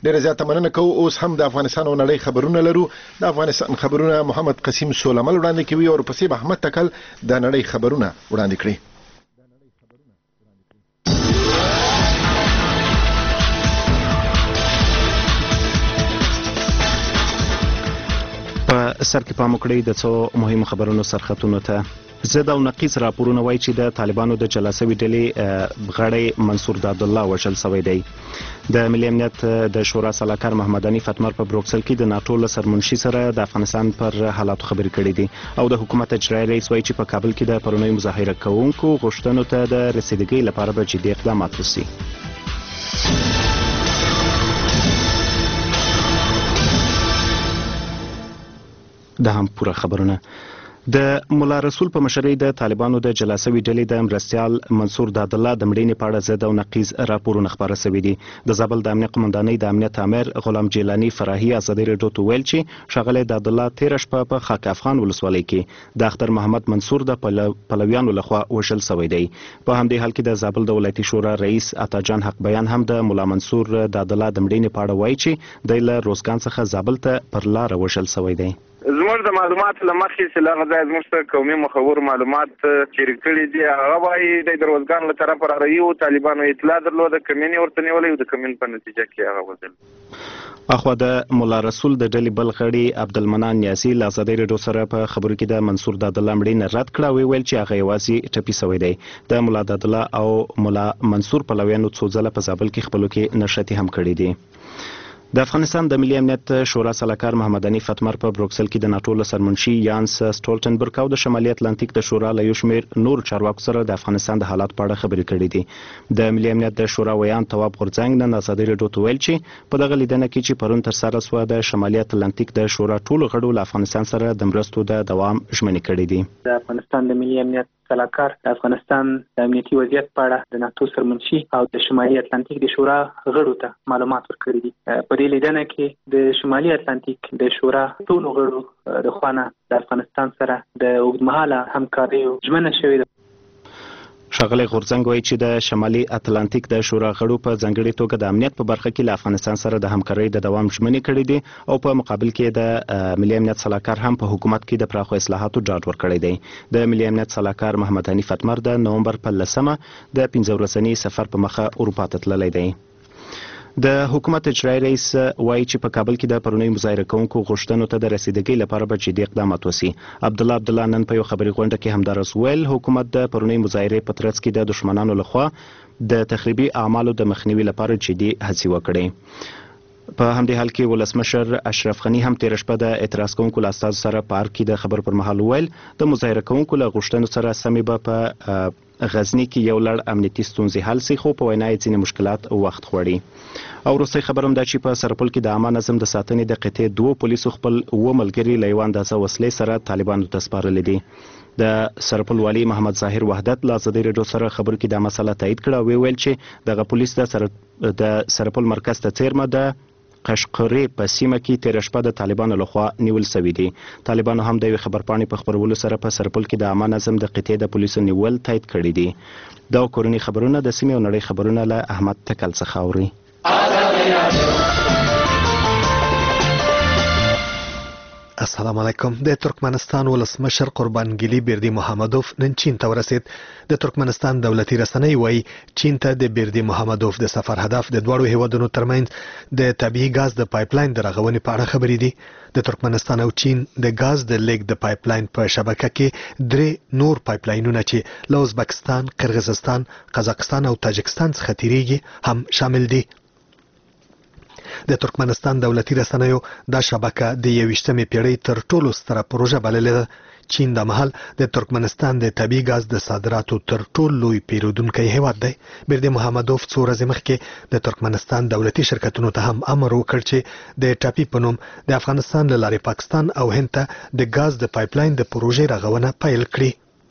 ډېره زیاته مننه کوو. اوس هم د افغانستان او نړۍ خبرونه لرو. د افغانستان خبرونه محمد قسیم سولمل وړاندې کوي او ورپسې به احمد تکل د نړۍ خبرونه وړاندې کړي. په سر کې پام وکړئ د څو مهمو خبرونو سرخطونو ته. ضد او نقیض راپورونه وایي چې د طالبانو د جلا سوي ډلې غړی منصور دادالله وژل سوی دی. د ملي امنیت د شورا سلاکار محمد حنیف اتمر په بروکسل کې د ناټو له سرمنشي سره د افغانستان پر حالاتو خبرې کړې دي او د حکومت اجرایي رئیس وایي چې په کابل کې د پرونی مظاهره کوونکو غوښتنو ته د رسیدګۍ لپاره به جدي اقدامات وشي. دا هم پوره خبرونه. د مولا رسول په مشرۍ د طالبانو د جلا سوي ډلې د مرستیال منصور دادالله د مړینې په اړه ضد او نقیض راپورونه خپاره سوي دي. د زابل د امنیت قومندانۍ د امنیت امر غلام جیلاني فراهي ازادي راډیو ته ویل چې ښاغلی دادالله تېره شپه په خاک افغان ولسوالۍ کې د اختر محمد منصور د پلویانو لخوا وژل سوی دی. په همدې حال کې د زابل د ولایتي شورا رئیس عطاجان حق بیان هم د مولا منصور دادالله د مړینې په اړه وایي چې دی له روزګان څخه زابل ته پر لاره وژل سوی دی. زموږ د معلوماتو له مخې چې له هغه ځایه زموږ ته قومي مخور معلومات شریک کړي دي. هغه وایي دی د روزګان له طرفه راغلی و، طالبانو اطلاع درلوده، کمین یې ورته نیولی و، د کمین په نتیجه کې هغه وژل. اخوا د مولا رسول د ډلې بل غړي عبدالمنان نیاسي له ازادۍ راډیو سره په خبرو کې د منصور دادالله مړینه رد کړه او ویل چې هغه یوازې ټپي سوی دی. د مولا دادالله او مولا منصور پلویانو څو ځله په زابل کې خپلو کې نښتې هم کړي دي. د افغانستان د ملي امنیت شورا سلاکار محمد حنیف اتمر په بروکسل کې د ناټو له سرمنشي یانس سټولټنبرګ او د شمالي اتلانتیک د شورا له یو شمېر نور چارواکو سره د افغانستان د حالات په اړه خبرې کړې دي. د ملي امنیت د شورا ویان تواب غورځنګ نن ازادي راډیو ته ویل چې په دغه لیدنه کې چې پرون ترسره سوه د شمالي اتلانتیک د شورا ټولو غړو له افغانستان سره د مرستو د دوام ژمنې کړې دي. د افغانستان د ملي امنیت سلاکار د افغانستان د امنیتي وضعیت په اړه د ناتو سرمنشي او د شمالي اتلانتیک د شورا غړو ته معلومات ورکړي دي. په دې لیدنه کې د شمالي اتلانتیک د شورا ټولو غړو د خوانه د افغانستان سره د اوږدمهاله همکاریو ژمنه شوې ده. ښاغلی غورځنګ وایي چې د شمالي اتلانتیک د شورا غړو په ځانګړې توګه د امنیت په برخه کې له افغانستان سره د همکارۍ د دوام ژمنې کړې دي او په مقابل کې د ملي امنیت سلاکار هم په حکومت کې د پراخو اصلاحاتو ډاډ ورکړی دی. د ملي امنیت سلاکار محمد حنیف اتمر د نومبر په 10مه د 15 ورځني سفر په مخه اروپا ته تللی دی. د حکومت اجرایي رئیس وایي چې په کابل کې د پرونی مظاهره کوونکو غوښتنو ته د رسیدګۍ لپاره به جدي اقدامات وشي. عبدالله نن په یو خبري غونډه کې همداراز ویل حکومت د پرونی مظاهرې په ترڅ کې د دشمنانو لخوا د تخریبي اعمالو د مخنیوي لپاره جدي هڅې وکړي. په همدې حال کې ولسمشر اشرف غني هم تېره شپه د اعتراض کوونکو له استازو سره پارک کې د خبرو پر مهال ویل د مظاهره کوونکو له غوښتنو سره سمې به په غزني کې یو لړ امنیتي ستونزې حل سي، خو په وینا یې ځینې مشکلات وخت غواړي. او وروستی خبر هم دا چې په سرپل کې د عامه نظم د ساتنې د قطعې 2 پولیسو خپل 2 ملګري له یوه اندازه وسلې سره طالبانو ته سپارلي دي. د سرپل والي محمد ظاهر وحدت له ازادي راډیو سره خبرو کې دا مسله تایید کړه او ویل چې دغه پولیس د سرپل مرکز ته څیرمه د قشقرې په سیمه کې تېره شپه د طالبانو لخوا نیول سوي دي. طالبانو هم د یوې خبرپاڼې په خپرولو سره په سرپل کې د عامه نظم د قطعې د پولیسو نیول تایید کړي دي. دا کورني خبرونه د سیمې او نړۍ خبرونه له احمد تکل څخه اوري. السلام علیکم. د ترکمنستان ولسمشر قربانګلی بیردی محمدوف نن چین ته ورسید. د ترکمنستان دولتي رسنۍ وایي چین ته د بیردی محمدوف د سفر هدف د دواړو هیوادونو ترمنځ د طبیعي ګاز د پایپلاین د رغونې په اړه خبرې دي. د ترکمنستان او چین د ګاز د لیږد د پایپلاین په شبکه کې 3 نور پایپلاینونه چې له ازبکستان، قرغیزستان، قزاقستان او تاجکستان څخه تیریږي هم شامل دي. د ترکمنستان دولتي رسنیو دا شبکه د 21مې پیړۍ تر ټولو ستره پروژه بللې ده. چین د مهال د ترکمنستان د طبیعي ګاز د صادراتو تر ټولو لوی پیرودونکی هیواد دی. بیردی محمدوف څو ورځې مخکې د ترکمنستان دولتي شرکتونو ته هم امر وکړ چې د ټاپي په نوم د افغانستان له لارې پاکستان او هند ته د ګاز د پایپلاین د پروژې رغونه پیل کړي.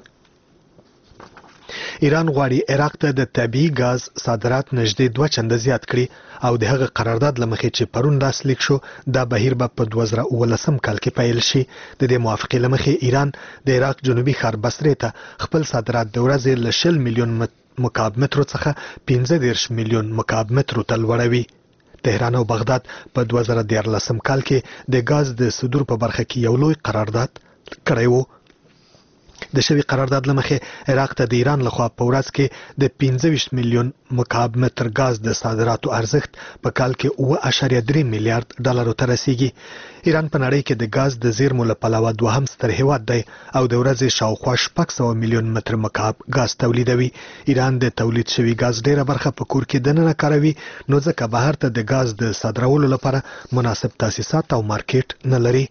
ایران غواړي عراق ته د طبیعي ګاز صادرات نږدې 2 چنده زیات کړي او د هغه قرارداد له مخې چې پرون لاسلیک شو دا بهیر به په 2019 کال کې پیل شي. د دې موافقې له مخې ایران د عراق جنوبي ښار بصرې ته خپل صادرات د ورځې له 20 میلیون مکعب مترو څخه 15 میلیون مکعب مترو ته لوړوي. تهران او بغداد په 2014 کال کې د غاز د صدور په برخه کې یو لوی قرارداد کړی و. د شوی قرارداد لمخې عراق ته د ایران لخوا په ورځ کې د 25 میلیون مکعب متر غاز د صادراتو ارزښت په کال کې 8.3 میلیارډ ډالر ته رسیږي. ایران په نړۍ کې د غاز د زیرمو له پلوه دوهم ستر هیواد دی او د ورځې شاوخوا 600 میلیون متر مکعب غاز تولیدوي. ایران د تولید شوی غاز ډیره برخه په کور کې دننه کاروي، نو ځکه بهر ته د غاز د صادرولو لپاره مناسب تاسیسات او مارکیټ نه لري.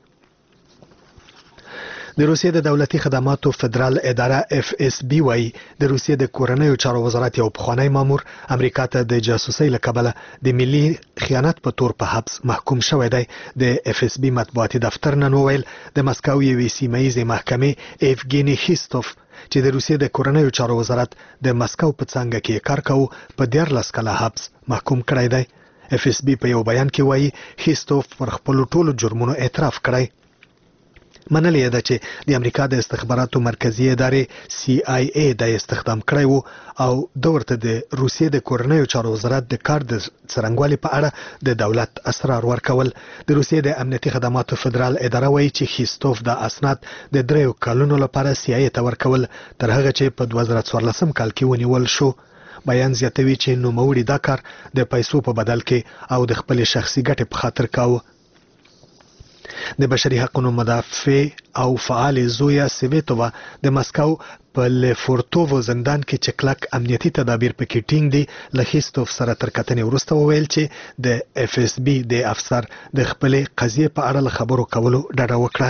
د روسیې د دولتي خدماتو فدرال اداره FSB وايي د روسیې د کورنیو چارو وزارت یو پخوانی مامور امریکا ته د جاسوسۍ له کبله د ملي خیانت په تور په حبس محکوم شوی دی. د FSB مطبوعاتي دفتر نن وویل د مسکو یوې سیمه‌ییزې محکمې ایفګینی خیستوف چې د روسیې د کورنیو چارو وزارت د مسکو په څنګه کې کار کاوه په 14 کاله حبس محکوم کړی دی. FSB په یو بیان کې وايي خیستوف پر خپل ټولو جرمونو اعتراف کړی. منلې ده چې د امریکا د استخباراتو مرکزی ادارې CIA د استخدام کړی وو او د ورته د روسیې د کورنیو چارو وزارت د کار د څرنګوالي په اړه د دولت اسرار ورکول. د روسیې د امنیتي خدماتو فدرال اداره وایي چې خیستوف د اسناد د 3 کلونو لپاره CIA ته ورکول تر هغه چې په 2014 کال کې ونیول شو. بیان زیاتوي چې نوموړي دا کار د پیسو په بدل کې او د خپل شخصي ګټې په خاطر کاوه. د بشري حقوقو مدافع او فعال زویا سیویتووا د مسکو په لفورتوو زندان کې چې کلک امنیتي تدابیر پکې ټینګ دي له خیستوف سره تر کتنې وروسته وویل چې د FSB د افسر د خپلې قضیې په اړه له خبرو کولو ډډه وکړه.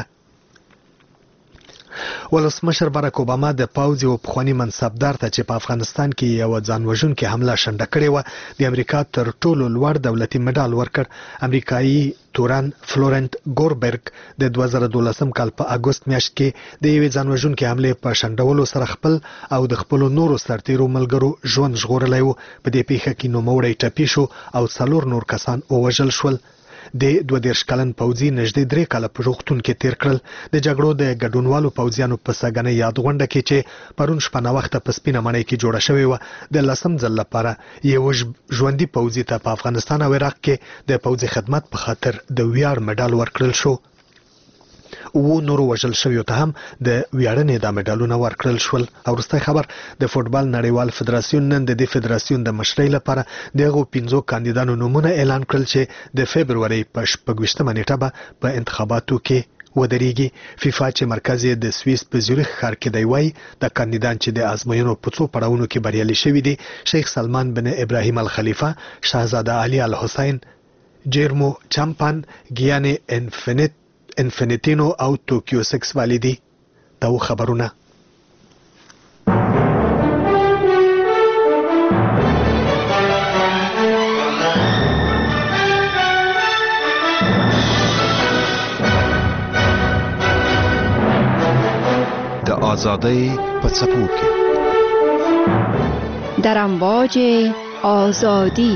ولسمشر باراک اوباما د پوځ یو پخوانی منصبدار ته چې په افغانستان کې یو ځانوژونکې حمله شنډه کړې وه د امریکا تر ټولو لوړ دولتي مډال ورکړ. امریکایي توران فلورنت ګوربرګ د 2012 کال په اګوست میاشت کې د یوې ځانوژونکې حملې په شنډولو سره خپل او د خپلو نورو سرتیرو ملګرو ژوند ژغورلی و. په دې پیښه کې نوموړی ټپي شو او 4 نور کسان ووژل شول. د 22 کلن پوځي نږدې 3 کاله په روغتون کې تیر کړل. د جګړو د ګډونوالو پوځیانو په سګنې یاد غونډه کې چې پرون شپه ناوخته په سپینه مړۍ کې جوړه شوې وه د لسم ځل لپاره یو ژوندي پوځي ته په افغانستان او عراق کې د پوځي خدمت په خاطر د ویاړ مډال ورکړل شو. نورو وژل شویو ته هم د ویاړنې د مډالونه ورکړل شول. او وروستی خبر د فوټبال نړیوال فدراسیون نن د دې فدراسیون د مشرۍ لپاره دغه 5 کاندیدانو نومونه اعلان کړل چې د فبرورۍ په 26 نیټه به په انتخاباتو کې ودرېږي. فیفا چې مرکز یې د سویس په زیورخ ښار کې دی وایي د کاندیدان چې د ازموینو په 2 پړاوونو کې بریالي شوي دي شیخ سلمان بن ابراهیم الخلیفه، شاهزاده علي الحسین، جیرمو چامپان، ګیانې انفینیتینو او توکیو 6 والیدي. دا خبرونه د آزادۍ په څپو کې در امواج آزادی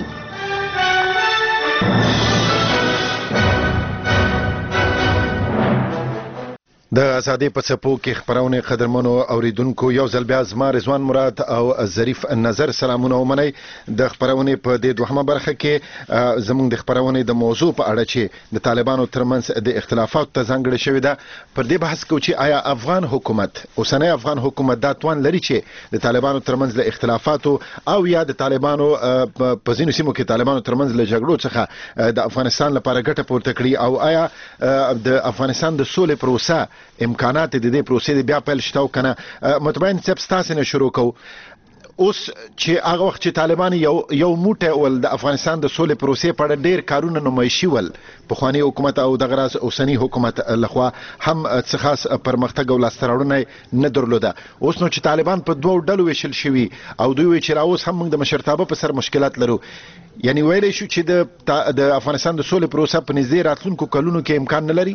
د ازادۍ په څپو کې خبرونه قدرمنو اوریدونکو یو ځل بیا زما رضوان مراد او ظریف نظر سلامونه ومنئ. د خبرونه په د دوهمه برخه کې زموږ د خبرونه د موضوع په اړه چې د طالبانو ترمنځ د اختلافات ته ځانګړی شوی ده پر دې بحث کوو چې آیا افغان حکومت اوسنی افغان حکومت دا توان لري چې د طالبانو ترمنځ له اختلافاتو او یا د طالبانو په ځینو سیمو کې طالبانو ترمنځ له جګړو څخه د افغانستان لپاره ګټه پورته کړي او آیا د افغانستان د سولې پروسه امکانات د دې پروسې بیا پیل شته او کنه. متباین سب ستاسو نه شروع کو اوس چې هغه وخت چې طالبان یو موټه ول د افغانستان د سولې پروسې په اړه ډیر کارونه نمایشي ول په خواني حکومت او د غراس اوسنی حکومت لخوا هم څه خاص پرمختګ او لاستراوړنه نه درلوده. اوس نو چې طالبان په دوه ډلو ویشل شوي او دوی وی چې راوس هم د مشرتابه په سر مشکلات لرو، یعنی ویلې شو چې د افغانستان د سولې پروسه په نږدې راتلونکو کلونو کې امکان نه لري.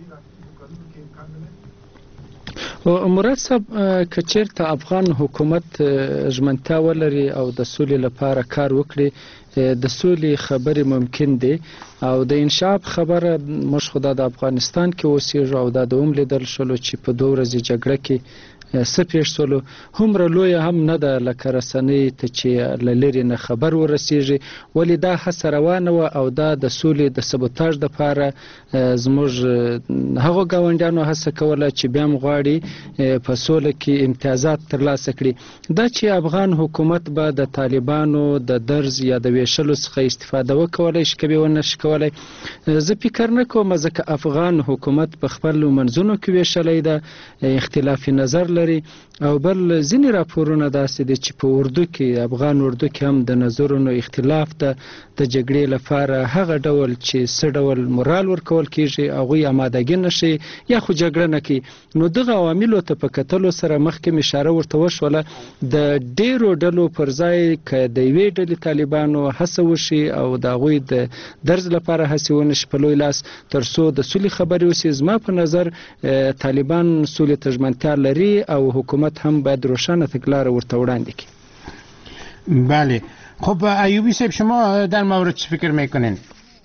مراد صاحب کچیرته افغان حکومت ژمنتیا ولري او د سولې لپاره کار وکړي د سولې خبرې ممکن دي او د انشاء خبره موږ خو د افغانستان کې اوسېږو او دا د لیدل شلو چې په 2 ورځې جګړه کې څه پیښ شولو هومره لویه هم نه ده لکه رسنۍ ته چې له لرې نه خبر ورسیږي ولې دا هڅه روانه وه او دا د سولې د سبوتاژ دپاره زموږ هغو ګاونډیانو هڅه کوله چې بیا هم غواړي په سوله کې امتیازات ترلاسه کړي دا چې افغان حکومت به د طالبانو د درز یا د ویشلو څخه استفاده وکولی شي که به ونه شي کولی زه فکر نه کوم ځکه افغان حکومت په خپلو منځونو کې ویشلی ده اختلافي نظر لري او بل ځینې راپورونه داسې دي چې په اردو کې افغان اردو کې هم د نظرونو اختلاف ده د جګړې لپاره هغه ډول چې څه ډول مورال ورکول کیږي هغوی امادګي نشي یا خو جګړه نه کوي نو دغه عواملو ته په کتلو سره مخکې مې اشاره ورته وشوله د ډیرو ډلو پر ځای که د یوې ډلې طالبانو هڅه وشي او د هغوی د درز لپاره هڅې ونشي په لوی لاس تر څو د سولې خبرې وشي زما په نظر طالبان سولې ته ژمنتیا لري او حکومت هم باید روشنه تګلاره ورته وړاندې کړي. بله خب ایوبی صاحب شما در مورد چی فکر میکنین؟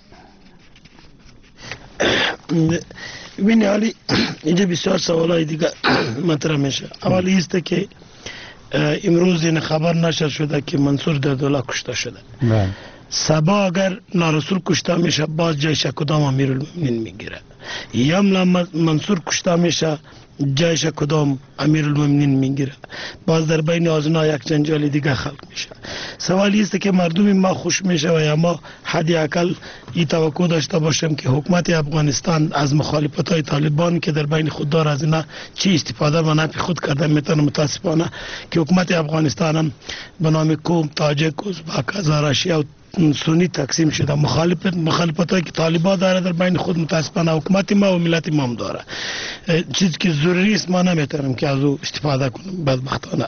ببینید علی اینجا بسیار سوالای دیگه مطرح میشه. اولی است که امروز این خبر نشر شده که منصور دردولا کشته شده. صبا اگر نارسول کشته میشه باز جایش کدام امیرالمومنین میگیره یا منصور کشته میشه جایش کدام امیرالمومنین میگیره باز در بین آزنا یک جنجال دیگه خلق میشه. سوالی است که مردم ما خوش میشه و یا ما حدی اقل این توقع داشته باشیم که حکومت افغانستان از مخالفت های طالبان که در بین خود دار از اینا چی استفاده و نفع خود کرده میتونه متاسفانه که حکومت افغانستان هم به نام قوم تاجک ازبک هزارشی و سنی تقسیم شده مخالفت هایی که طالبان داره در بین خود متاسفانه حکومت ما و ملت ما هم داره چیزی که ضروری است ما نمیتونیم که از او استفاده کنیم بدبختانه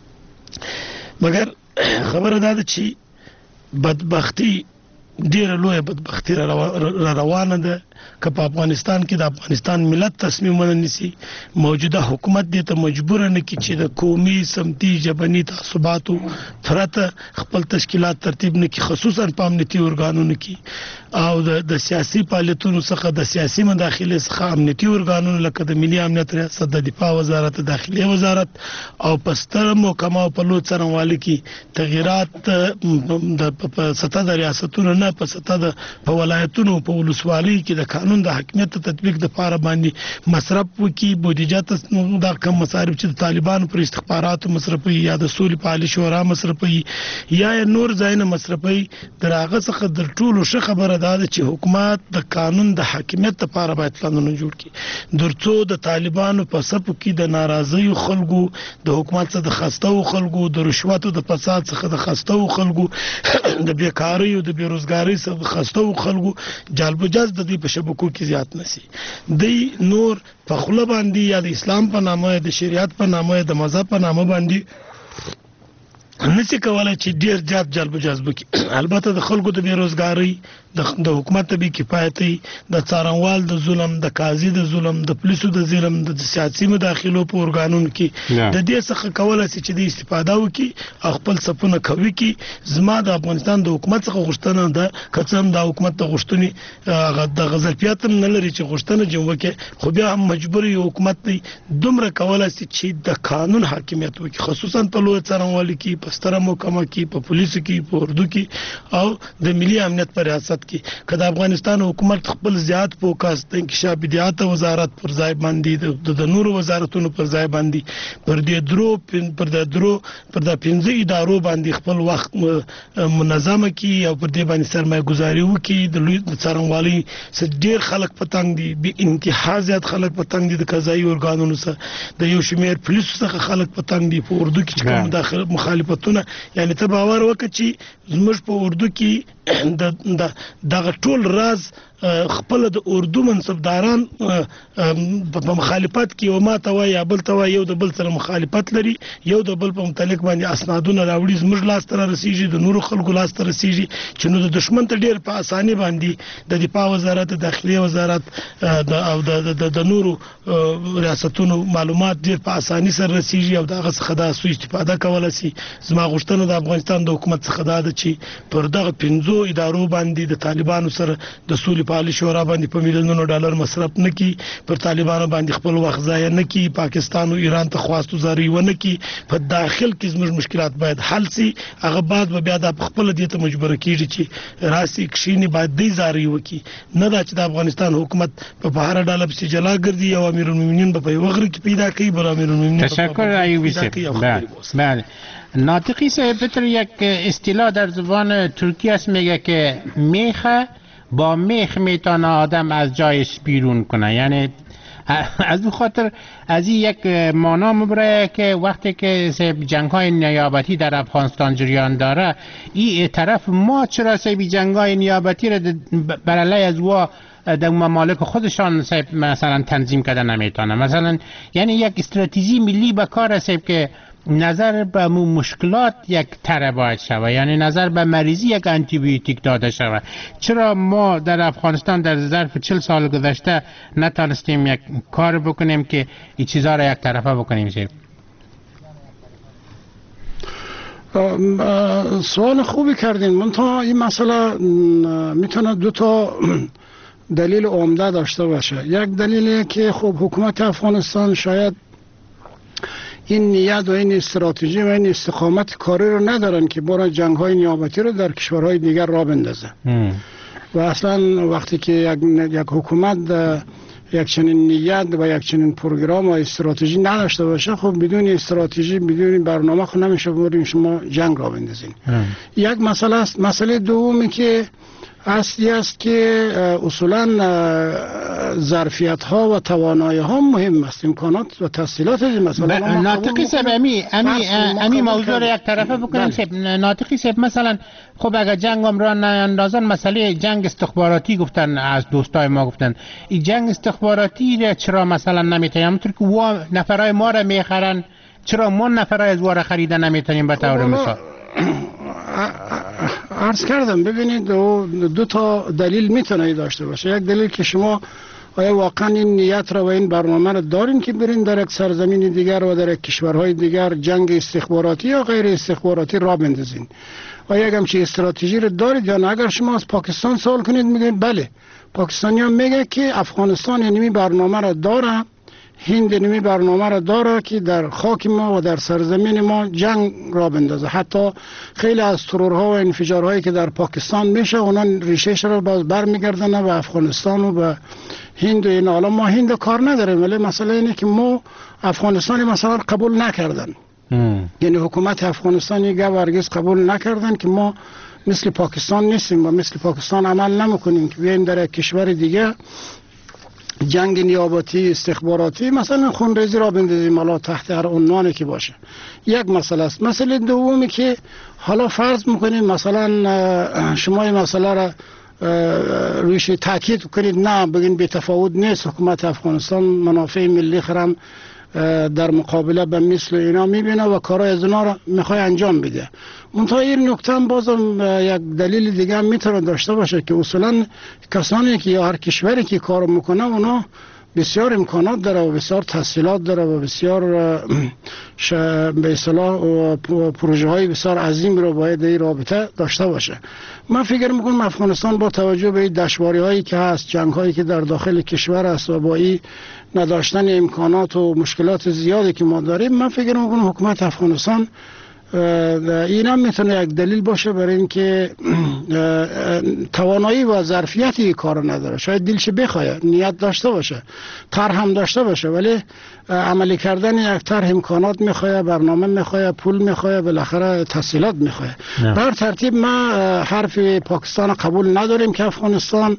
مگر خبر داده چی بدبختی ډیره لویه بدبختی را روانه ده که په افغانستان کې د افغانستان ملت تصمیمونه نیسي موجوده حکومت دې ته مجبور نه کی چې د قومي سمتي ژبني تعصباتو پرته خپل تشکیلات ترتیب نه کی خصوصا په امنیتي ارګانونو کې او د سیاسي فعالیتونو څخه د سیاسي مداخله څخه امنیتي ارګانونو لکه د ملي امنیت ریاست د دفاع وزارت داخلي وزارت او پستر محکمه په لور څرنګوالي کې تغیرات د سطح د ریاستونو نه په سطح د ولایتونو په ولسوالۍ کې د قانون د حاکمیت تطبیق د لپاره باندې مصرف وکي بودیجه د کم مصارف چې د طالبانو پر استخباراتو مصرفي یا د سولې په عالی شورا مصرفي یا نور ځایونه مصرفي دراغه څخه د ټولو ښه خبره ده چې حکومت د قانون د حاکمیت لپاره باید پلانونه جوړ کړي درڅو د طالبانو په صف کې د ناراضي خلکو د حکومت څخه د خستو خلکو د رشوتو د فساد څخه د خستو خلکو د بیکاری او د بیروزګاری څخه د خستو خلکو جالبجاز د دې په شبکو کې زیات نسی دی نور په خله باندې یا د اسلام په نامه د شریعت په نامه د مذهب په نامه باندې نسی کولای چې ډیر زیات جالبجاز وکړي البته د خلکو د بیروزګاری د حکومت به کفایتي د څارنوال د ظلم د قاضي د ظلم د پولیسو د ظلم د سیاسي مداخلو په ارګانونو کې د دې څخه کولای شي چې د استفاده وکړي او خپل صفونه کوي کې زما د افغانستان د حکومت څخه غوښتنه ده کڅم د حکومت د غوښتنې د غزلفیات نه لري چې غوښتنه جوړ وکړي خو بیا هم مجبور یو حکومت دی دومره کولای شي چې د قانون حاکمیت وکړي خصوصا په لوی څارنوالي کې په ستره محکمه کې په پولیسو کې په اردو کې او د ملي امنیت پر ریاست کې کله افغانستان حکومت خپل زیات فوکس د انکشاف بدیات وزارت پر ځای باندې د نور وزارتونو پر ځای باندې پر د 15 ادارو باندې خپل وخت منظمه کی او پر دې باندې سرمایه گذاري وکي د لوی څارنوالي څخه ډیر خلک پتنګ دي به انتها زیات خلک پتنګ دي د قضایي ارګانونو څخه د یو شمیر پولیسو څخه خلک پتنګ دي په اردو کې کوم داخل مخالفتونه یعنی ته باور وکړي چې زموږ په اردو کې دغه ټول راز خپل د اردو منصبداران په مخالفت کې او ما ته وای یا بل ته وای یو د بل سره مخالفت لري یو د بل په متعلق باندې اسنادونه راوړي زموږ لاس تر رسیږي د نورو خلکو لاس تر رسیږي چې نو د دشمن ته ډیر په اساني باندې د دفاع وزارت داخلي وزارت د نورو ریاستونو معلومات ډیر په اساني سره رسیږي او دغه څخه د سوء استفاده کولای شي زما غوښتنه د افغانستان د حکومت څخه ده چې پر دغه 15 پنځو ادارو باندې د طالبانو سره د سولې پالي شورا باندې په میلیونونو ډالر مصرف نکي، پر طالبانو باندې خپل وخت ضایع نکي، پاکستان او ایران ته خواستو زاري ونه کی، په داخل کې زموږ مشکلات باید حل سي. هغه بعد به بیا د خپل دې ته مجبور کیږي چې راسي کښینی باید دی زاري وکي، نه دا چې د افغانستان حکومت په هر ډاله په جلا ګرځي او امیر المؤمنین په وغره کې پیدا کوي بل امیر المؤمنین. تشکر ایوبی صاحب. بله ناطقی صاحب بطور یک اصطلاح در زبان ترکی است میگه که میخه با میخ میتونه آدم از جایش بیرون کنه، یعنی از اون خاطر از این یک معنا مبره که وقتی که جنگ های نیابتی در افغانستان جریان داره این طرف ما چرا جنگ های نیابتی را بر علیه از وا در ممالک خودشان مثلا تنظیم کرده نمیتونه، مثلا یعنی یک استراتژی ملی به کار است که نظر به مشکلات یک طرح باید شود، یعنی نظر به مریضی یک آنتی بیوتیک داده شود. چرا ما در افغانستان در ظرف 40 سال گذشته نتونستیم یک کار بکنیم که این چیزها را یک طرفه بکنیم؟ سوال خوبی کردین. منتها این مسئله میتونه دو تا دلیل عمده داشته باشه. یک دلیلی که خب حکومت افغانستان شاید این نیت و این استراتژی و این استقامت کاری رو ندارن که برای جنگ های نیابتی رو در کشورهای دیگر راه بندازه. و اصلا وقتی که یک حکومت یک چنین نیت و یک چنین پروگرام و استراتژی نداشته باشه، خب بدون استراتژی بدون برنامه خود نمیشه بریم شما جنگ راه بندازین. یک مسئله است. مسئله دومی که اصلی است که اصولا ظرفیت ها و توانایی ها مهم است، امکانات و تسهیلات مثلا. ناطقی صاحب امی موضوع را یک طرفه بکنیم. ناطقی صاحب مثلا خب اگر جنگ هم را نیندازن، مسئله جنگ استخباراتی گفتن، از دوستای ما گفتن این جنگ استخباراتی را چرا مثلا نمیتونیم، همونطور که نفرای ما را میخرن چرا ما نفرای از واره خریده نمیتونیم به طور مثال؟ عرض کردم ببینید دو تا دلیل میتونه داشته باشه. یک دلیل که شما آیا واقعا این نیت را و این برنامه را دارین که برین در یک سرزمین دیگر و در یک کشورهای دیگر جنگ استخباراتی یا غیر استخباراتی را بندازین. آیا یک همچین استراتژی را دارید یا نه؟ اگر شما از پاکستان سوال کنید میگه بله، پاکستانی هم میگه که افغانستان اینمی برنامه را داره، هند اینمی برنامه را داره که در خاک ما و در سرزمین ما جنگ را بندازه. حتی خیلی از ترورها و انفجارهایی که در پاکستان میشه اونا ریشهش را باز برمیگردن به افغانستان و به هند و این. حالا ما هند کار نداریم، ولی مسئله اینه که ما افغانستانی مثلا قبول نکردن. یعنی حکومت افغانستانی هرگز قبول نکردن که ما مثل پاکستان نیستیم و مثل پاکستان عمل نمیکنیم که بیایم در یک کشور دیگه جنگ نیابتی استخباراتی مثلا خونریزی را بندازیم، حالا تحت هر عنوانی که باشه. یک مسئله است. مسئله دومی که حالا فرض میکنیم مثلا شما این مسئله را رویش تاکید کنید، نه بگین بی تفاوت نیست، حکومت افغانستان منافع ملی خرم در مقابله به مثل اینا میبینه و کارهای از اینا را میخوای انجام بده. منتها این نکته هم بازم یک دلیل دیگه هم میتونه داشته باشه که اصولا کسانی که یا هر کشوری که کار میکنه اونا بسیار امکانات داره و بسیار تسهیلات داره و بسیار به اصطلاح پروژه های بسیار عظیم رو باید این رابطه داشته باشه. من فکر میکنم افغانستان با توجه به این دشواری هایی که هست، جنگ هایی که در داخل کشور است و با این نداشتن امکانات و مشکلات زیادی که ما داریم، من فکر میکنم حکومت افغانستان این هم میتونه یک دلیل باشه برای اینکه توانایی و ظرفیتی کار نداره. شاید دلش بخواد، نیت داشته باشه، طرح هم داشته باشه، ولی عملی کردن یک طرح امکانات میخواد، برنامه میخواد، پول میخواد، بالاخره تسهیلات میخواد. بر ترتیب ما حرف پاکستان قبول نداریم که افغانستان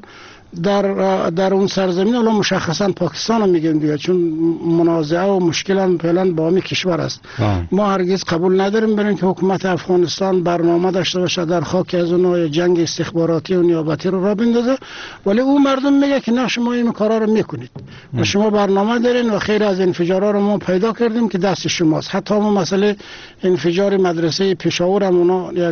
در اون سرزمین، الان مشخصا پاکستان رو میگیم دیگه، چون منازعه و مشکل هم فعلا با همین کشور است. ما هرگز قبول نداریم بریم که حکومت افغانستان برنامه داشته باشه در خاک از اون جنگ استخباراتی و نیابتی رو را بندازه، ولی اون مردم میگه که نه شما این کارا رو میکنید و شما برنامه دارین و خیلی از انفجارها رو ما پیدا کردیم که دست شماست. حتی ما مسئله انفجار مدرسه پشاور هم اونا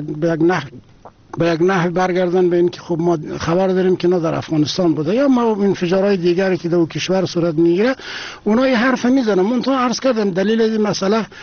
به یک نحو برگردن به این که خب ما خبر داریم که نه در افغانستان بوده، یا ما انفجارهای دیگری که در کشور صورت میگیره اونا یه حرف میزنن. منتها عرض کردم دلیل این مسئله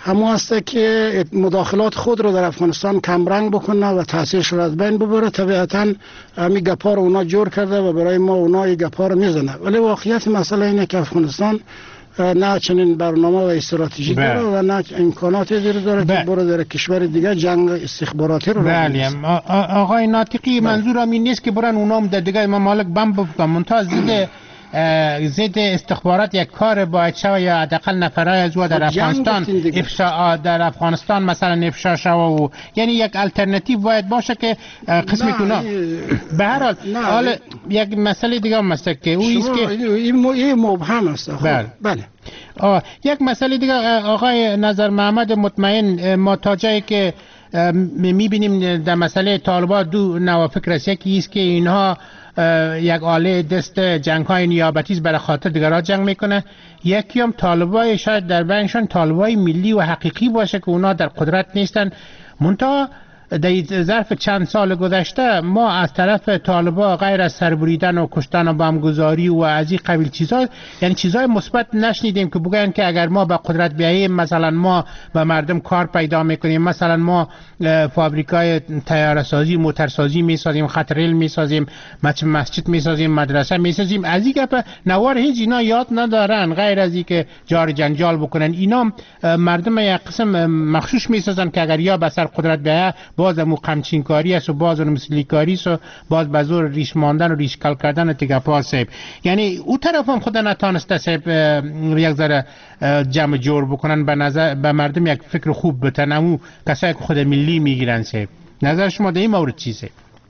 همون است که مداخلات خود رو در افغانستان کمرنگ بکنه و تاثیرش رو از بین ببره. طبیعتاً همین گپا رو اونا جور کرده و برای ما اونا این گپا رو میزنه، ولی واقعیت مسئله اینه که افغانستان نه چنین برنامه و استراتژی داره و نه امکاناتی داره که بره در کشور دیگه جنگ استخباراتی رو بله. آقای ناطقی منظورم این نیست که برن اونام در دیگه ممالک بم بفکن، منتها ضد استخبارات یک کار باید شوه یا حداقل نفرای از او در افغانستان افشا در افغانستان مثلا افشا شوه و یعنی یک الټرناتیو باید باشه که قسمی اونا به هر حال یک مسئله دیگه هم است که او است که این مبهم است. بله یک مسئله دیگه آقای نظر محمد مطمئن، ما تا جایی که میبینیم در مسئله طالبان دو نوع فکر است. یکی است که اینها یک آله دست جنگ های نیابتی برای خاطر دیگرها جنگ میکنه، یکی هم طالبای شاید در بینشان طالبای ملی و حقیقی باشه که اونا در قدرت نیستن. منتها در ظرف چند سال گذشته ما از طرف طالبا غیر از سربریدن و کشتن و بمبگذاری و از این قبیل چیزها، یعنی چیزهای مثبت نشنیدیم که بگن که اگر ما به قدرت بیاییم مثلا ما به مردم کار پیدا میکنیم، مثلا ما فابریکای طیاره سازی موترسازی میسازیم، خط ریل میسازیم، مسجد میسازیم، مدرسه میسازیم. از این گپ نوار هیچ اینا یاد ندارن غیر از این که جار جنجال بکنن. اینا مردم یک قسم مخشوش میسازن که اگر یا به سر قدرت بیاید باز مو قمچین کاری است و باز اون مثلی کاری است و باز به زور ریش ماندن و ریش کل کردن تیگپا سیب. یعنی او طرف هم خود نتانسته سیب یک ذره جمع جور بکنن به مردم یک فکر خوب بتن، امو کسایی که خود ملی میگیرن سیب. نظر شما در این مورد چیزه؟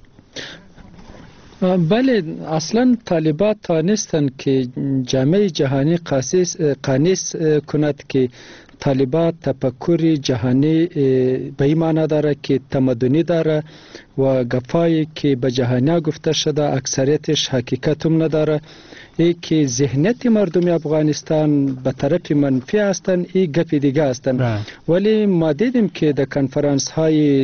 بله، اصلا طالبان تانستن که جامعه جهانی قانیس کند که طالبان تفکر جهانی به این معنی داره که تمدنی داره و گفایی که به جهانی گفته شده اکثریتش حقیقت هم نداره. ای که ذهنیت مردم افغانستان به طرف منفی هستند، این گپ دیگه هستند. ولی ما دیدیم که در کنفرانس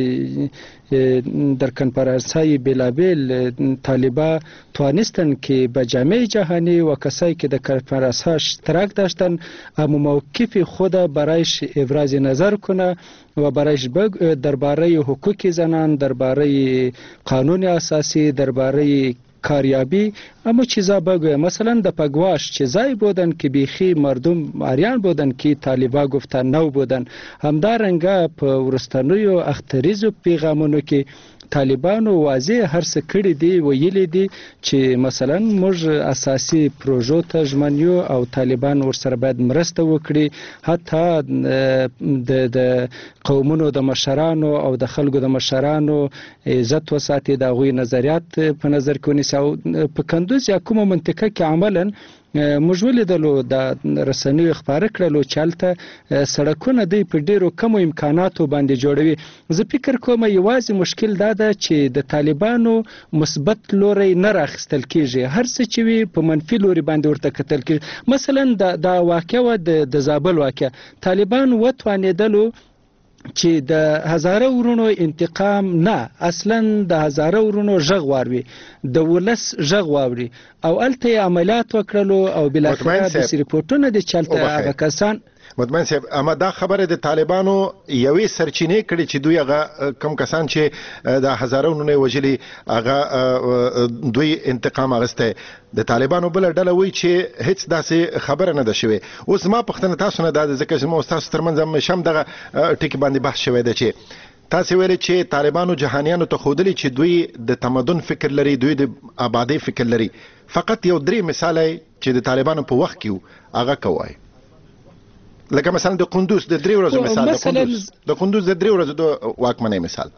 های بلابل طالبان توانستن که به جامعه جهانی و کسایی که در کنفرانس ها اشتراک داشتن اما موقف خود برایش ابراز نظر کنه و برایش درباره حقوق زنان، درباره قانون اساسی، درباره کاریابی اما چیزا بگوه. مثلا در پگواش چیزایی بودن که بیخی مردم آریان بودن که طالبا گفتن نو بودن. همدارنگه په ورستانیو اختریزو پیغامونو کې طالبانو واضح هر څه کړي دي، ویلي دي چې مثلا موږ اساسي پروژو ته ژمن یو او طالبان ورسره باید مرسته وکړي، حتی د قومونو د مشرانو او د خلکو د مشرانو عزت وساتي، د هغوی نظریات په نظر کې ونیسي. او په کندوز یا کومه منطقه کې عملا موږ ولیدلو د رسنیو خبره کړلو چې هلته سړکونه دوی په ډیرو کمو امکاناتو باندې جوړوي. زه فکر کوم یوازې مشکل دا ده چې د طالبانو مثبت لوری نه راخیستل کیږي، هر څه چې وي په منفي لوري باندې ورته کتل کیږي. مثلا دا واقعه و د زابل واقعه، طالبان وتوانېدلو چې د هزاره ورونو انتقام نه، اصلا د هزاره ورونو ژغ واروي، د ولس ژغ واوري او الته عملیات وکړلو او بلاخره د ریپورتونه د چلته هغه کسان. مطمئن صاحب، اما دا خبره د طالبانو یوې سرچینې کړي چې دوی هغه کم کسان چې د هزارونو وژلي هغه دوی انتقام اخیسته. د طالبانو بل ډله وایي چې هیڅ داسې خبره نه ده شوې. اوس ما پوښتنه تاسو نه ده ځکه چې ما تاسو ترمنځ هم شم دغه ټکي باندې بحث شوی دی چې تاسو ویلي چې طالبانو جهانیانو ته ښودلي چې دوی د تمدن فکر لري، دوی د آبادۍ فکر لري. فقط یو درې مثال چې د طالبانو په وخت کې هغه کوي، لکه مثلا د قندوز د 3 ورځو مثال، د قندوز د 3 ورځو د واکمنۍ مثال.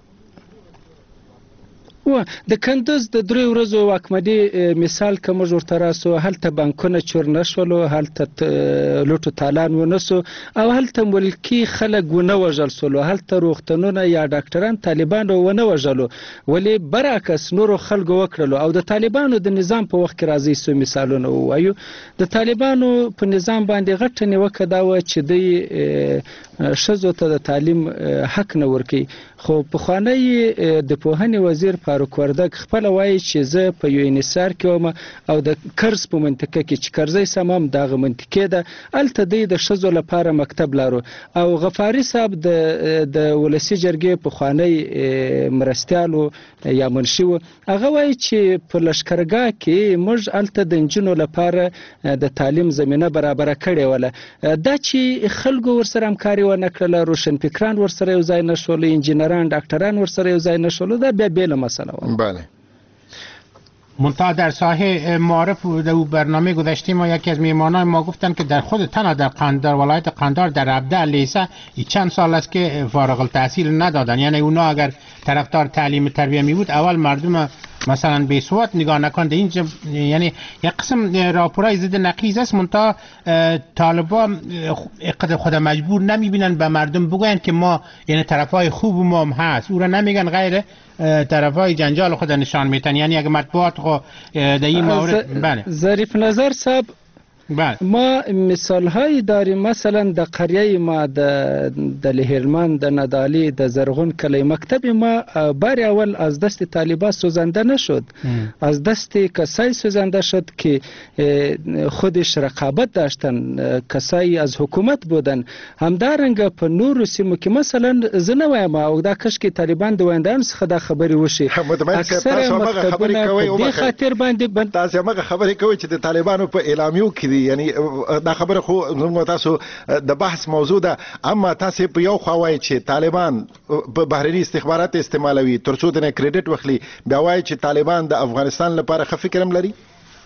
د کندوز د 3 ورځو واکمنۍ مثال که موږ ورته راسو، هلته بانکونه چور نشولو، هلته لوټو تالان ونسو او هلته ملکي خلک ونه وژل سولو، هلته روغتونونه یا ډاکټران طالبانو ونه وژلو، ولی برعکس نورو خلکو وکړلو. او د طالبانو د نظام په وخت کې راځي سو مثالونه وایو. د طالبانو په نظام باندې غټه نیوکه دا و چې دوی ښځو ته د تعلیم حق نه ورکوي خو پخوانی د پوهنې وزیر فاروق وردګ خپل وایي چې زه په یو انحصار کې وم او د کرز په منطقه کې چې کرزی سمام دغه منطقه ده الته د ښځو لپاره مکتب لرو او غفاری صاحب د ولسی جرګې پخوانی مرستیالو یا منشي هغه وایي چې په لشکرګاه کې موږ الته د نجونو لپاره د تعلیم زمینه برابر کړې وله دا چې خلکو ورسره همکاري ونه کړله روشنفکران ورسره یو ځای نه شول انجینران ډاکټران ورسره یو ځای نه شول دا بیا بیله مسئله وه بله منتها در ساحه معارف در برنامه گذشته ما یکی از میهمانان ما گفتن که در خود تنها در قندار ولایت قندار در عبده لیسه چند سال است که فارغ التحصیل ندادن یعنی اونا اگر طرفدار تعلیم تربیه می بود اول مردم مثلا به سواد نگاه نکنده اینجا یعنی یک قسم راپورای ضد نقیض است منتها طالبان خود مجبور نمیبینن به مردم بگوین که ما یعنی طرفای خوب ما هم هست او را نمیگن غیر طرفای جنجال خود نشان میتن یعنی اگه مطبوعات خود در این مورد بله ظریف نظر صاحب ما مثال هایی داریم مثلا د قریه ما د لهلمن د ندالی د زرغون کلی مکتب ما بار اول از دست طالبان سوزنده نشد از دست کسایی سوزنده شد که خودش رقابت داشتن کسایی از حکومت بودن همدارنګه په نورو سیمو کې مثلا زه نه وایم او دا کش کې طالبان د ویندان څخه دا خبرې وشي اکثره مکتبونه په دې خاطر باندې تاسو هغه خبرې کوي چې د طالبانو په اعلامیو کې یعنی دا خبره خو نو تاسو د بحث موضوع ده اما تاسو په یو خوا وایي چې طالبان په بهرني استخبارات استعمالوي ترڅو د کریډټ وخلی بیا وایي چې طالبان د افغانستان لپاره ښه فکر هم لري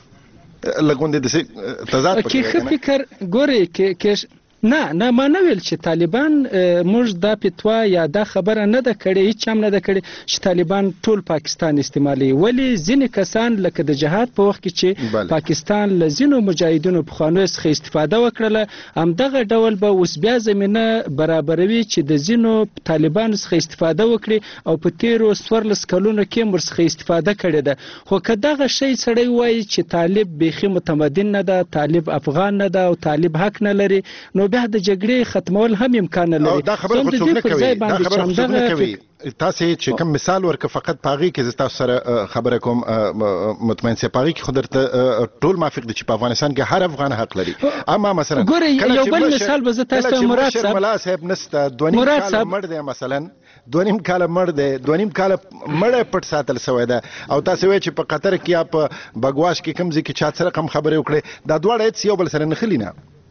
لګوندې د تضاد کې فکر ګوري کې نه ما نه ویل چې طالبان موږ دا فتوا یا دا خبره نه ده کړې هیڅ هم نه ده کړې چې طالبان ټول پاکستان استعمالي ولی ځینې کسان لکه د جهاد په وخت کې چې پاکستان له ځینو مجاهدینو پخوانیو څخه استفاده وکړله همدغه ډول به اوس بیا زمینه برابروي چې د ځینو طالبانو څخه استفاده وکړي او په تیرو 14 کلونو کې ورڅخه استفاده کړې ده خو که دغه شی سړی وایي چې طالب بیخي متمدن نه ده طالب افغان نه ده او طالب حق نه لري نو بیا د جګړې ختمول هم امکان نه لري دا خبره خو څوک نه کوي دا خبره خو څوک نه کوي تاسو چې کوم مثال ورک فقط پاغي کې تاسو سره خبره کوم مطمئن سي پاغي کې خودرته ټول موافق دي چې په افغانستان کې هر افغان حق لري اما مثلا یو بل مثال به تاسو مراد صاحب ملا صاحب نسته دونیم کال مړ دی مثلا دونیم کال مړ دی دونیم کال مړ پټ ساتل سوی ده او تاسو وایي چې په قطر کې یا په بګواش کې کوم ځکه چا سره کوم خبره وکړي دا دواړه هیڅ یو بل سره نه خلینا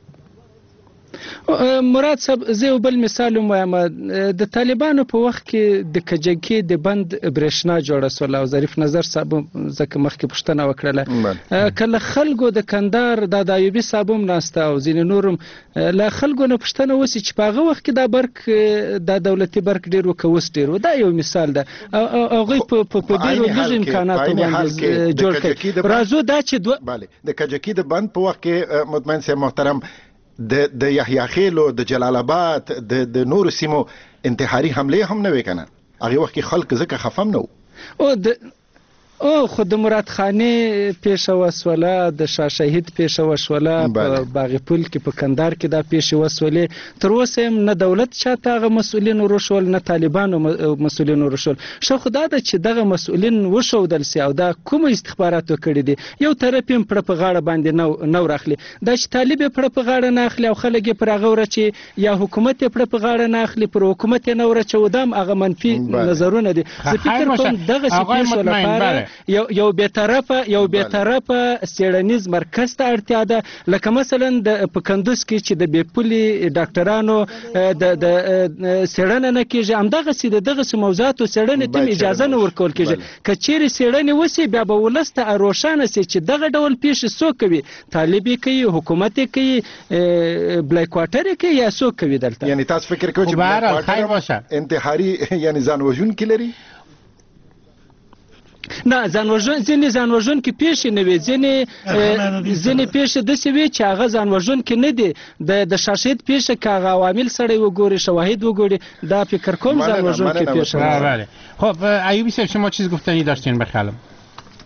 مراد صاحب زه یو بل مثال وایم د طالبانو په وخت کې د کجکي د بند برېښنا جوړه سول او ظریف نظر صاحب ځکه مخکې پوښتنه وکړله کله خلکو د کندهار د ایوبي صاحب هم ناسته او ځینې نورم له خلکو نه پوښتنه وسی چې په هغه وخت کې دا برق د دولتي برق ډیر وکوس ډیر دا یو مثال ده او غي په ډیرو لږ امکاناتو باندې جوړ کړي راځو دا چې bale د کجکي د بند په وخت کې مطمئن سي محترم د یحیی خیلو د جلال آباد د نور سیمو انتحاري حمله هم نه وکنه هغه وخت کې خلک زکه خفم نو او خود د مراد خانه پیښه وسوله د شاه شهید پیښه وسوله په باغ پل کې په کندهار کې دا پیښه وسولې تر اوسه هم نه دولت چاته غو مسؤلین ورشول نه طالبانو مسؤلین ورشول شو خدای د چې دغه مسؤلین وشودل سي او دا کوم استخبارات کړی دي یو طرف هم پر په غاړه باندې نو راخلي دا چې طالب پر په غاړه نه اخلي او خلک پر غوړه چې یا حکومت پر په غاړه نه اخلي پر حکومت نه ورچ ودام هغه منفي نظرونه دي زه فکر کوم دغه سپیشل لپاره یو به طرفه سیړنیز مرکز ته اړتیا ده لکه مثلا د پکندوس کې چې د بیپولي ډاکټرانو د سیړنه نه کیږي همدغه سي دغه موضوعاتو سیړنه ته اجازه نه ورکول کیږي کچېری سیړنه وسی بیا به ولسته روښانه سي چې دغه ډول پیښ سو کوي طالبي کوي حکومت کوي بلیک واټر کوي یا سو کوي دلته یعنی تاسو فکر کوئ چې بلیک واټر انتحاري یعنی ځان وژن کې لري نه ځان وژن کې پیښې نه وي ځینې پیښې داسې وي چې هغه ځان وژن کې نه دي د شاشید پیښه که هغه عوامل سړی وګوري شواهد وګوري دا فکر کوم ځان وژن کې پیښه خب ایوبی صاحب شما چیز گفتنی داشتین بخیالم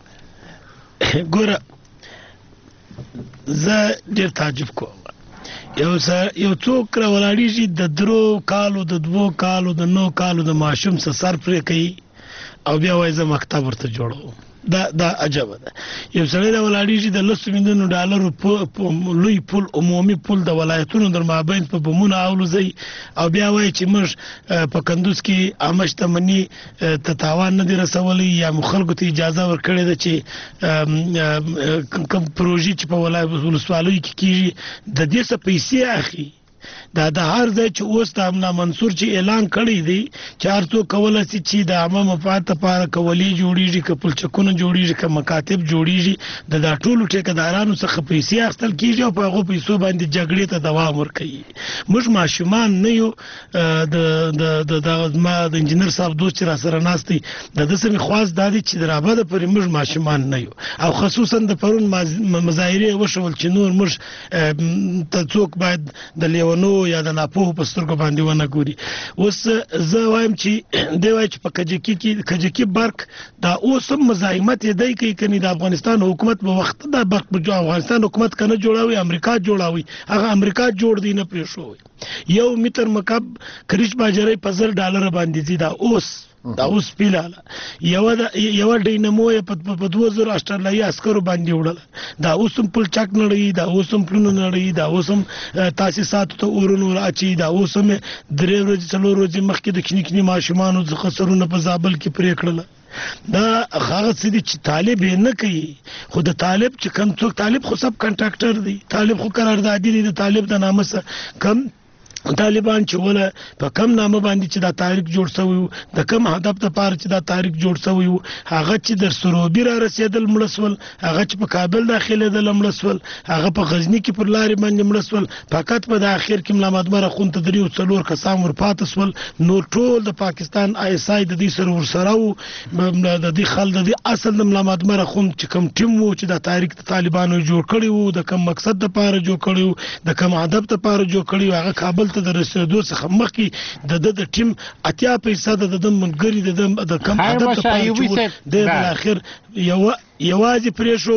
ګوره زه ډېر تعجب کوم یو څوک راولاړیږي د 3 کالو د 2 کالو د 9 کالو د ماشوم سر پرې کوي او بیا وایي زه مکتب ورته جوړوم. دا عجبه ده. یو سړی راولاړیږي د $100 میلیون لوی پل عمومي پل د ولایتونو در مابین په بمونه اولوزي او بیا وایي چې موږ په کندوز کې عامه شتمني ته تاوان نه دی رسولی یا خلکو ته اجازه ورکړې ده چې کوم پروژې چې په ولسوالیو کې کیږي د دې څه پیسې اخلي. دا د هر ځای چې اوس د امنا منصور چې اعلان کړی دی چې هر څوک کولای شي چې د عامه مفاد لپاره کولې جوړیږي که پلچکونه جوړیږي که مکاتب جوړیږي د ټولو ټیکدارانو څخه پیسې اخیستل کیږي او په هغو پیسو باندې جګړې ته دوام ورکوي. موږ ماشومان نه یو. ما د انجینر صاحب دوست چې را سره ناست دی د ده څه مې خواست دا دی چې د رابطه پورې موږ ماشومان نه یو او خصوصا د پرون مظاهرې وشول چې نور موږ ته څوک باید د لیونو یا د ناپوهو په سترګو باندې ونه ګوري. اوس زه وایم چې دی وایي چې په کجکي برق دا اوس هم مزاحمت یې دی کوي کني د افغانستان حکومت په وخت د برق په افغانستان حکومت کنه جوړاوي امریکا جوړاوي هغه امریکا جوړ دی نه پرېښوي. 1 متر مکعب کریش باجرې په $1,000 باندې دي دا اوس پیلاله یو ډینمو په 2000 استرالیایي عسکرو باندې وړل. دا اوس هم پل چک نړۍ دا اوس هم پلونه نړۍ دا اوس هم تاسیسات ته اورونو راچی دا اوس هم 3 ورځې 4 ورځې مخکې د کینی ماشومانو ځخه سرونه په زابل کې پرې کړل. دا هغه څه دي چې طالب یې نه کوي خو د طالب چې کوم څوک طالب خو سب کنټراکټر دی طالب خو قراردادي دی د طالب د نامه سره کم طالبان چې ولا په کم نامه باندې چې دا تاریخ جوړ شوی د کم هدف لپاره چې دا تاریخ جوړ شوی هغه چې در سروبي را رسیدل مړسول هغه چې په کابل داخله د لمړسول هغه په غزنی کې پر لارې باندې مړسول فقط په اخر کې ملامت مره خون تدریو څلور کسان ورپاتسول نور ټول د پاکستان ISI د دې سره ورسره د دې خل د اصل د ملامت مره خون چې کوم ټیم وو چې د تاریخ طالبانو جوړ کړی وو د کوم مقصد لپاره جوړ کړی وو د کوم هدف لپاره جوړ کړی وو هغه کابل ته د رسیدو څخه مخکې د ټیم 80% د منګری د کوم هدف لپاره د اخر یوازې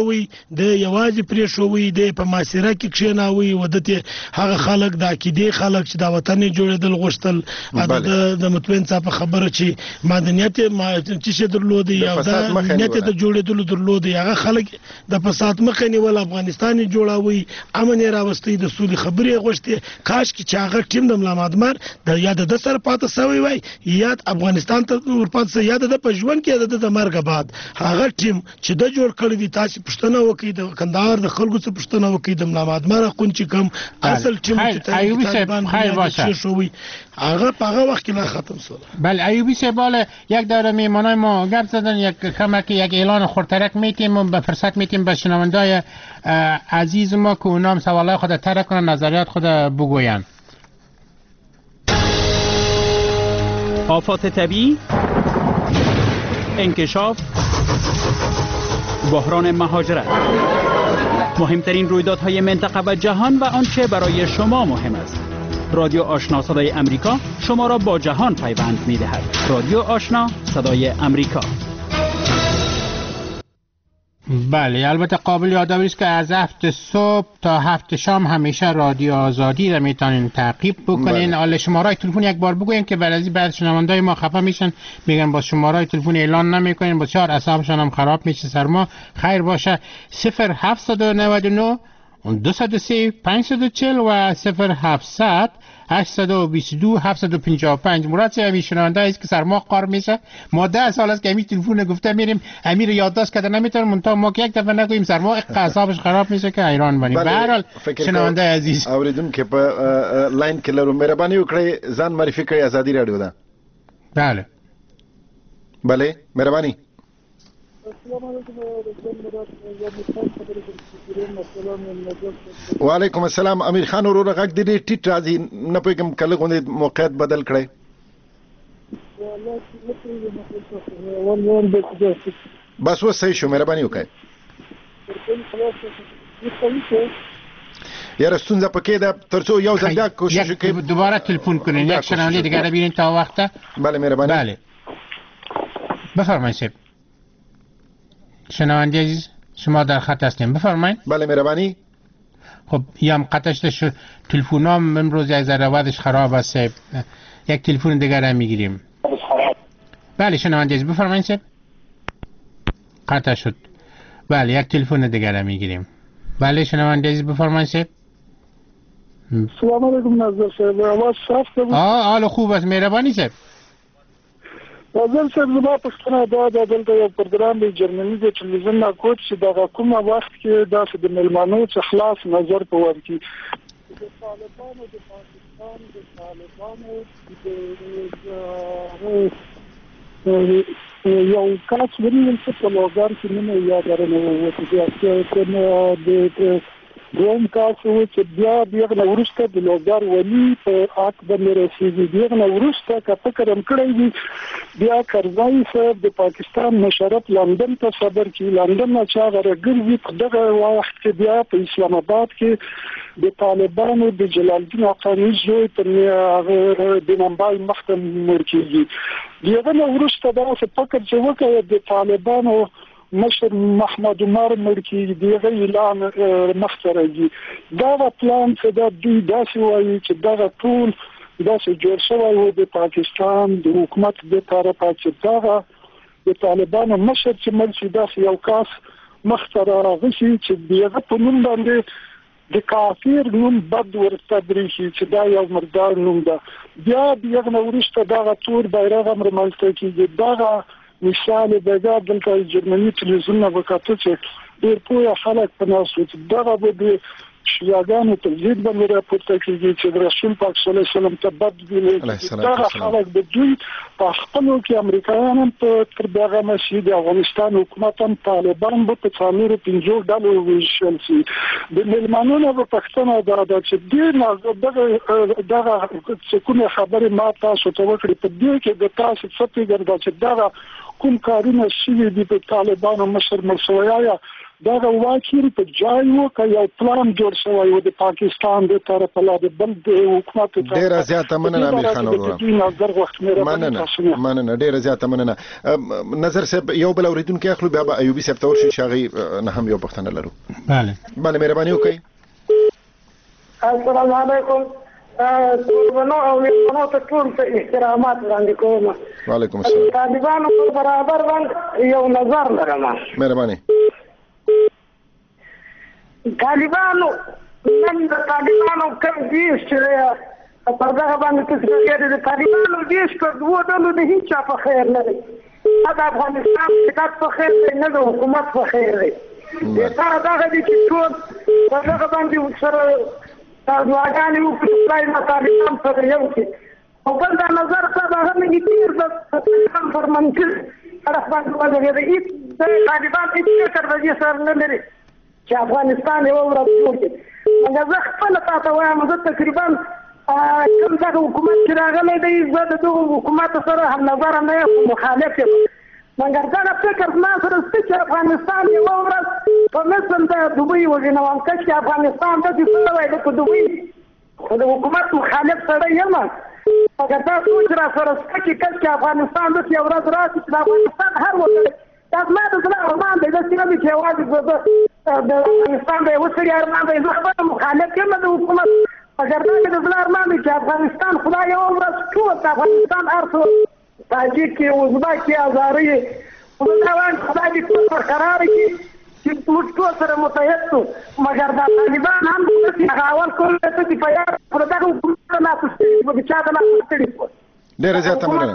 پرې شوی د په معاشره کې کښیناوي ودته هغه خلک د عقیده خلک چې د وطن جوړېدل غوښتل د متوین صاحب خبره چې مدنیت چې درلودي یا د مدنیت د جوړېدل درلودي هغه خلک د فساد مخه نیول افغانستان جوړاوي امن راوستي د سولې خبرې غوښتي کاش چې هغه ټیم د ملامتمر د یاد د سر پاتې سوی وای یاد افغانستان ته ورپاتې یاد د پښون کې د مرګ بعد هغه ټیم چې د جوړ کړی دي تاسو پښتنه وکي د کندهار د خلکو څخه پښتنه وکي د ملامتمر خون چې کم اصل ټیم چې طالبان خیر باشه شوی هغه په هغه وخت کې نه ختم شو. بله ایوبی صاحب یک دوره میهمانای ما گپ زدن یک کمک یک اعلان خردترک میتیم به فرصت میتیم به شنوندای عزیز ما که اونام سوالای خود طرح کنن نظریات خود بگوین. آفات طبیعی، انکشاف، بحران مهاجرت، مهمترین رویدادهای منطقه و جهان و آنچه برای شما مهم است. رادیو آشنا صدای امریکا شما را با جهان پیوند می‌دهد. رادیو آشنا صدای امریکا. بله البته قابل یادآوری است که از 7 صبح تا 7 شام همیشه رادیو آزادی را میتونین تعقیب بکنین. حالا شماره تلفن یک بار بگوین که بعد شنوندای ما خفه میشن میگن با شماره تلفن اعلان نمیکنین بسیار اعصابشون هم خراب میشه سر ما. خیر باشه 0799 203 540 و 0700 822 755. مراد چه همین شنونده است که سر ما قار میشه. ما 10 سال است که همین تلفن گفته میریم امیر یادداشت کرده نمیتونه منتها ما که یک دفعه نگوییم سر ما اعصابش خراب میشه که ایران بنیم. به هر حال شنونده عزیز اوریدون که په لاین کې لرو مهرباني وکړئ ځان معرفي کړئ ازادي رادیو ده. بله مهرباني. وعلیکم السلام امیر خان ورور غږ دې ټیټ راځي نه پېږم کله غوندې موقعیت بدل کړئ. بس و صحیح شو مهرباني وکړئ. یاره ستونزه پکې ده ترڅو یو ځل بیا کوشش وکړئ دوباره تلفن کنین یک شنونده دیگه رو ببینید تا وقته. بله مهرباني. بله بفرمایید صاحب. شنونده عزیز شما در خط هستیم بفرمایید. بله مهربانی. خب هم قطعش تلفنام امروز یک ذره وضعش خراب است. یک تلفن دیگر هم میگیریم. بله شنونده عزیز بفرمایید صاحب. قطع شد. بله یک تلفن دیگر هم میگیریم. بله شنونده عزیز بفرمایید صاحب. سلام علیکم نظر صاحب. آواز صاف ده؟ حال خوب است مهربانی صاحب. نظر صاحب زما پوښتنه دا ده دلته یو پروګرام دی جرمني د ټلویزیون نه کوټ چې دغه کومه وخت کې داسې د میلمنو څخه خلاص نظر په ورکړي د طالبانو د پاکستان د طالبانو د یو کاس ونیول چې په لوګر کې نه یاد درنه وته چې دوم کاس و چې بیا دغه ورسته د لوګر ونی په اټ باندې رسیدي دغه ورسته که فکر هم کړی وي بیا کرزای صاحب د پاکستان مشرف لندن ته صبر کی لندن نه چا غرګرځي په دغه وخت کې بیا په اسلام آباد کې د طالبانو د جلال الدین افغاني زوی تر د نمبای محکم مرکزي دغه ورسته دا څه فکر چې وکړي د طالبانو مشر محمد عمر مرکی دیغه اعلان مخسرږي دا پلان چې د دوی داسې وایي چې دا ټول داسې جوړ شوی و د پاکستان د حکومت د طرفه چې دا د طالبانو مشر چې مرشي داسې یو کاس مخسره راغشي چې دیغه په نوم باندې د کافر نوم بد ورته درېږي چې دا یو مردار نوم ده بیا دغه ورسته دا تور بیرغ امر ملته کېږي دا مثال دغه دلته جرمني تلویزیون نه وکړه چې ډېر پوهه خلک په ناس و چې دغه به شیعاګانو ته ضد باندې راپورته کېږي چې رسول پاک صلی الله علیه وسلم ته بد ویلي دغه خلک د دوی په خپلو کې امریکایان هم تر دغه مسجد افغانستان حکومت هم طالبان به په څلورو پنځو ډلو ویشل شي د میلمنو نه به پښتنه دا چې ډېر دغه کومه خبرې ما تاسو ته وکړې په دې کې د تاسو څه فکر ده چې دغه کوم کارونه شوي دي په طالبانو مشر مرسویا دا واکیر په جای وو که یو پلان جوړ شوی و د پاکستان د طرفه لا د بل د حکومت ته ډیر زیاته مننه امیر خان ورو مننه ډیر زیاته مننه نظر صاحب یو بل اوریدونکو اخلو بیا ایوبی صاحب تور شي شاغي نه هم یو پښتنه لرو bale مهرباني وکړئ السلام علیکم نو او نو ته ټول احترامات وړاندې کوم وعلیکم السلام طالبانو برابر باندې یو نظر لرم مهرباني طالبانو نن د طالبانو کوم دیش چې په دغه باندې تاسو د طالبانو دیش په دوه ډولو د هیڅ په خیر نه دی دا افغانستان په خیر نه د حکومت په خیر دی دا دغه دي چې ټول په دغه باندې سره دعاګانې وکړي نه طالبان سره یو شي او بل دا نظر څه هغه نه کیږي د فرمانکل طرف باندې ولري د طالبان هیڅ ترځي سره نه لري چې افغانستان یو ورځ جوړ کړي مګر زه خپل تاسو وایم زه تقریبا کوم دا حکومت چې راغلی دی زه د حکومت سره هم نظر نه یم مخالف یم مګر دا فکر ما سره چې افغانستان یو ورځ په مثل د دوبۍ وژنوم چې افغانستان د دې وای د دوبۍ خو د حکومت مخالف سره یم مګر دا څه را سره چې افغانستان د یو ورځ راشي چې افغانستان هر وخت دا ما د زړه ارمان دی چې نه چې واځي د افغانستان د وسري ارمان دی زه خپل مخالف یم د حکومت مګر دا د زړه ارمان دی چې افغانستان خدای یو ورځ ټول افغانستان ارسو تاجیک ازبک ازاری ولوان خدای دې برقرار کړي چې موږ ټول سره متحد شو مګر دا طالبان هم هغه اول کول ته چې په یاد پر دغه حکومت نه تاسو په چا نه تاسو ډېر زیاته مننه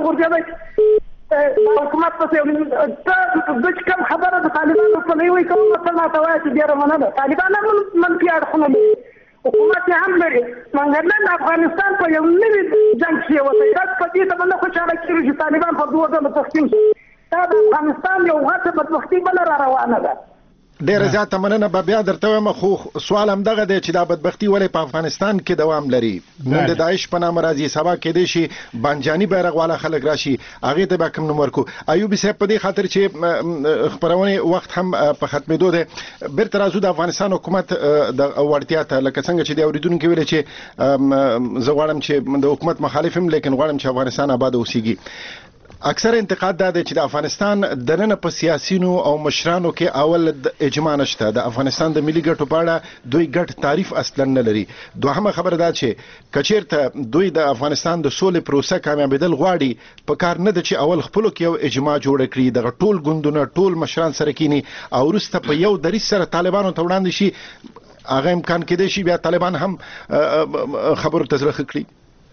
حکومت په د کوم خبره د طالبانو په لوي کوم څه نه توای چې ډیره مننه طالبان هم منفي اړخونه لري حکومت هم لري مګر نن افغانستان په یو نوي جنگ کې وته دا په دې ته باندې خوشاله کیږي چې طالبان په دوه ډول تقسیم شي دا د افغانستان یو غټه بدبختي بل را روانه ده ډېر زیاته مننه بیا درته وایم خو سوال هم دغه دی چې دا بدبختی ولې په افغانستان کې دوام لري نن د داعش په نامه راځي سبا کې دی شي بانجاني بیرغ والا خلک راشي هغه ته به کوم نوم ورکو ایوبي صاحب په دې خاطر چې خبرونه وخت هم په ختمېدو دی بیرته راځو د افغانستان حکومت د وړتیا ته لکه څنګه چې د اوریدونکو ویل چې زه غواړم چې د حکومت مخالف یم لیکن غواړم چې افغانستان آباد اوسېږي اکثر انتقاد دا دی چې د افغانستان دننه په سیاسيونو او مشرانو کې اول د اجماع نشته، د افغانستان د ملي ګټو په اړه دوی ګټ تعریف اصلا نه لري. دوهمه خبره دا چې کچیرته دوی د افغانستان د سولې پروسه کامیابیدل غواړي، په کار نه ده چې اول خپل کې یو اجماع جوړ کړي، د ټول ګوندونو ټول مشران سره کینی او وروسته په یو دریځ سره طالبانو ته وړاندې شي. هغه امکان کېدای شي بیا طالبان هم خبرو ته زړه ښه کړي.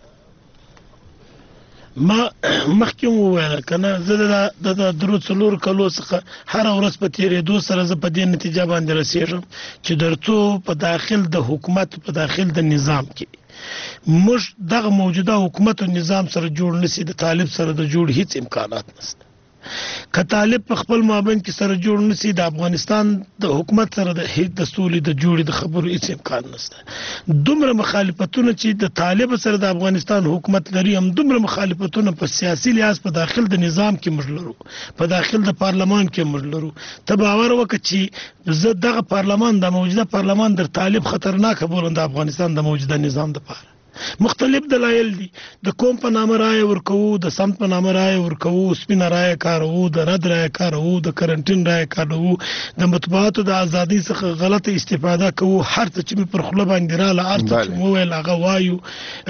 ما مخکې وویل کنه زه د درو څلور کلو څخه هر ورځ په تیرېدو سره زه په دې نتیجه باندې رسېږم چې درڅو په داخل د حکومت په داخل د نظام کې موږ دغه موجوده حکومت او نظام سره جوړ نشي، د طالب سره د جوړ هیڅ امکانات نشته. که طالب په خپل مابین کې سره جوړ نشي، د افغانستان د حکومت سره د هیڅ د سولې د جوړې د خبرو هیڅ امکان نشته. دومره مخالفتونه چې د طالب سره د افغانستان حکومت لري، هم دومره مخالفتونه په سیاسي لحاظ په داخل د نظام کې موږ لرو، په داخل د پارلمان کې موږ لرو. ته باور وکړه چې زه دغه پارلمان د موجوده پارلمان در طالب خطرناک بولم د افغانستان د موجوده نظام لپاره. مختلف دلایل دي، د قوم په نامه رایه ورکوو، د سمت په نامه رایه ورکوو، سپینه رایه کاروو، د رد رایه کاروو، د کرنټین رایه کاروو، د مطبوعاتو د ازادۍ څخه غلطه استفاده کوو، هر څه چې مې پر خوله باندې رااله هر څه چې مو وویل هغه وایو،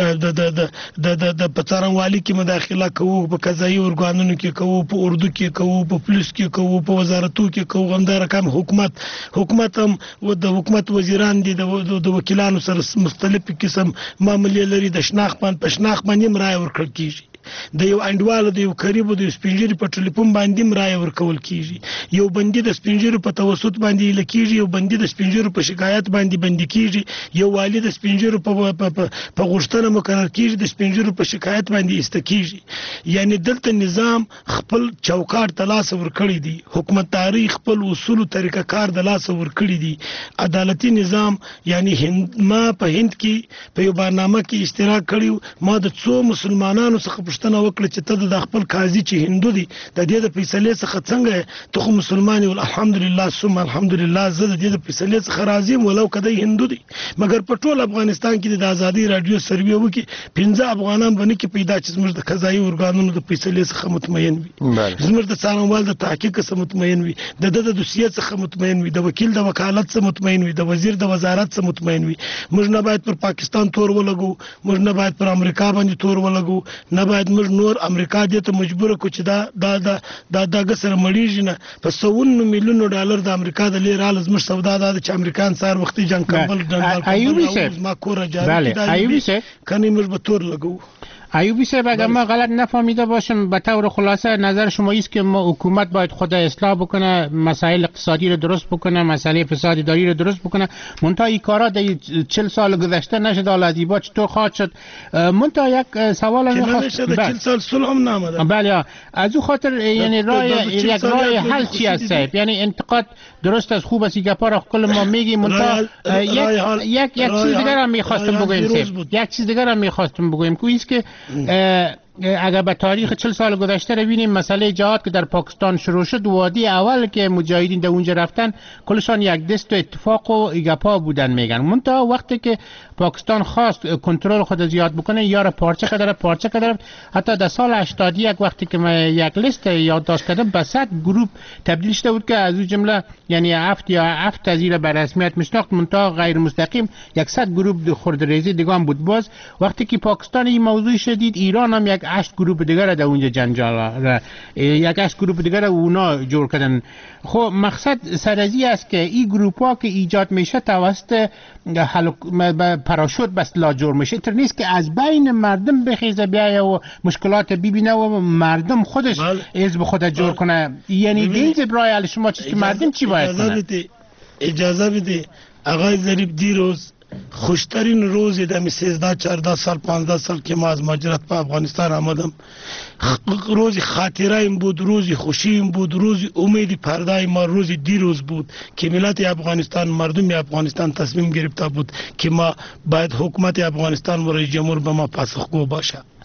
د په څارنوالي کې مداخله کوو، په قضایي ارګانونو کې کوو، په اردو کې کوو، په پولیس کې کوو، په وزارتو کې کوو. همدا رقم حکومت هم د حکومت وزیران دي د وکیلانو سره مختلف قسم معاملې لري. د شناخت باندې رایه ورکړل کیږي، د یو انډوال د یو قریب د سپینجری په ټلیفون باندې رایه ورکول کیږي، یو بندي د سپینجری په توسط باندې لکېږي، یو بندي د سپینجری په شکایت باندې بندي کیږي، یو والی د سپینجری په غوښتنه مقرر کیږي، د سپینجری په شکایت باندې استکیږي. یعنی دلته نظام خپل چوکاټ د لاس ورکړی دی، حکومت تاریخ خپل اصول او طریقه کار د لاس ورکړی دی. عدالتي نظام یعنی ما په هند کې په یو برنامه کې اشتراک کړیو، ما د څو مسلمانانو څخه پوښتنه وکړه چې ته د خپل قاضي چې هندو دي د دې د فیصلې څخه څنګه ته خو مسلمان یې، الحمدلله ثم الحمدلله زه د دې د فیصلې څخه راضي یم ولو که دی هندو دی. مګر په ټول افغانستان کې د ازادي رادیو سروې وکړي 15 افغانان به نه کې پیدا چې زموږ د قضایي ارګانونو د فیصلې څخه مطمئن وي، زموږ د څارنوال د تحقیق څخه مطمئن وي، د دوسیې څخه مطمئن وي، د وکیل د وکالت څخه مطمئن وي، د وزیر د وزارت څخه مطمئن وي. موږ نه باید پر پاکستان تور ولګو، موږ نه باید پر امریکا باندې تور ولګو، نه باید موږ نور امریکا دې ته مجبور کو چې دا سره مړیږي نه. په 100 میلیون ډالر د امریکا د لیرال زموږ سودا ده چې امریکایان سار وختي جنگ کول ما کور جاری کړي کني موږ به تور لګو. ایوبی صاحب اگر ما غلط نفهمیده باشم به طور خلاصه نظر شما است که حکومت باید خود اصلاح بکنه، مسائل اقتصادی رو درست بکنه، مسئله فساد اداری رو درست بکنه. منتها این کارا در 40 سال گذشته نشد، حالا دیبا چطور خواهد شد؟ منتها یک سوال می‌خواستم 40 سال صلح هم نآمده. بله از او خاطر یعنی یک راه حل چی است صاحب؟ یعنی انتقاد درست از خوب است گپا را کل ما میگیم، منتها یک چیز دیگر هم می‌خواستم بگویم صاحب، یک چیز دیگر هم می‌خواستم بگویم که است که اگر به تاریخ 40 سال گذشته رو ببینیم مسئله جهاد که در پاکستان شروع شد، وادی اول که مجاهدین در اونجا رفتن کلشان یک دست و اتفاق و ایگپا بودن میگن. منتها وقتی که پاکستان خواست کنترل خود زیاد بکنه یار پارچه کردن. حتی در سال 81 وقتی که من یک لیست یادداشت کردم به 100 گروه تبدیل شده بود که از اون جمله یعنی 7 از اینا به رسمیت میشناخت، منتها غیر مستقیم 100 گروه خردریزی دیگه هم بود. باز وقتی که پاکستان این موضوع شدید، ایران هم یک 8 گروه دیگر در اونجا جنجال یک 8 گروه دیگر اونا جور کردن. خب مقصد سرازی است که این گروپ ها که ایجاد میشه توسط پاراشوت بس لا جور میشه، تر نیست که از بین مردم بخیزه بیایه و مشکلات ببینه و مردم خودش حزب خود جور کنه. یعنی دین برای شما چیست که مردم چی باید کنه؟ اجازه بده آقای ظریف دیروز خوشترین روزی دمی 13-14 سال 15 سال که ما از مهاجرت به افغانستان آمدم، روزی خاطره این بود، روزی خوشی این بود، روزی امیدی پردای ما روزی دیروز بود که ملت افغانستان، مردم افغانستان تصمیم گرفته بود که ما باید حکومت افغانستان و رئیس جمهور به ما پاسخگو باشه.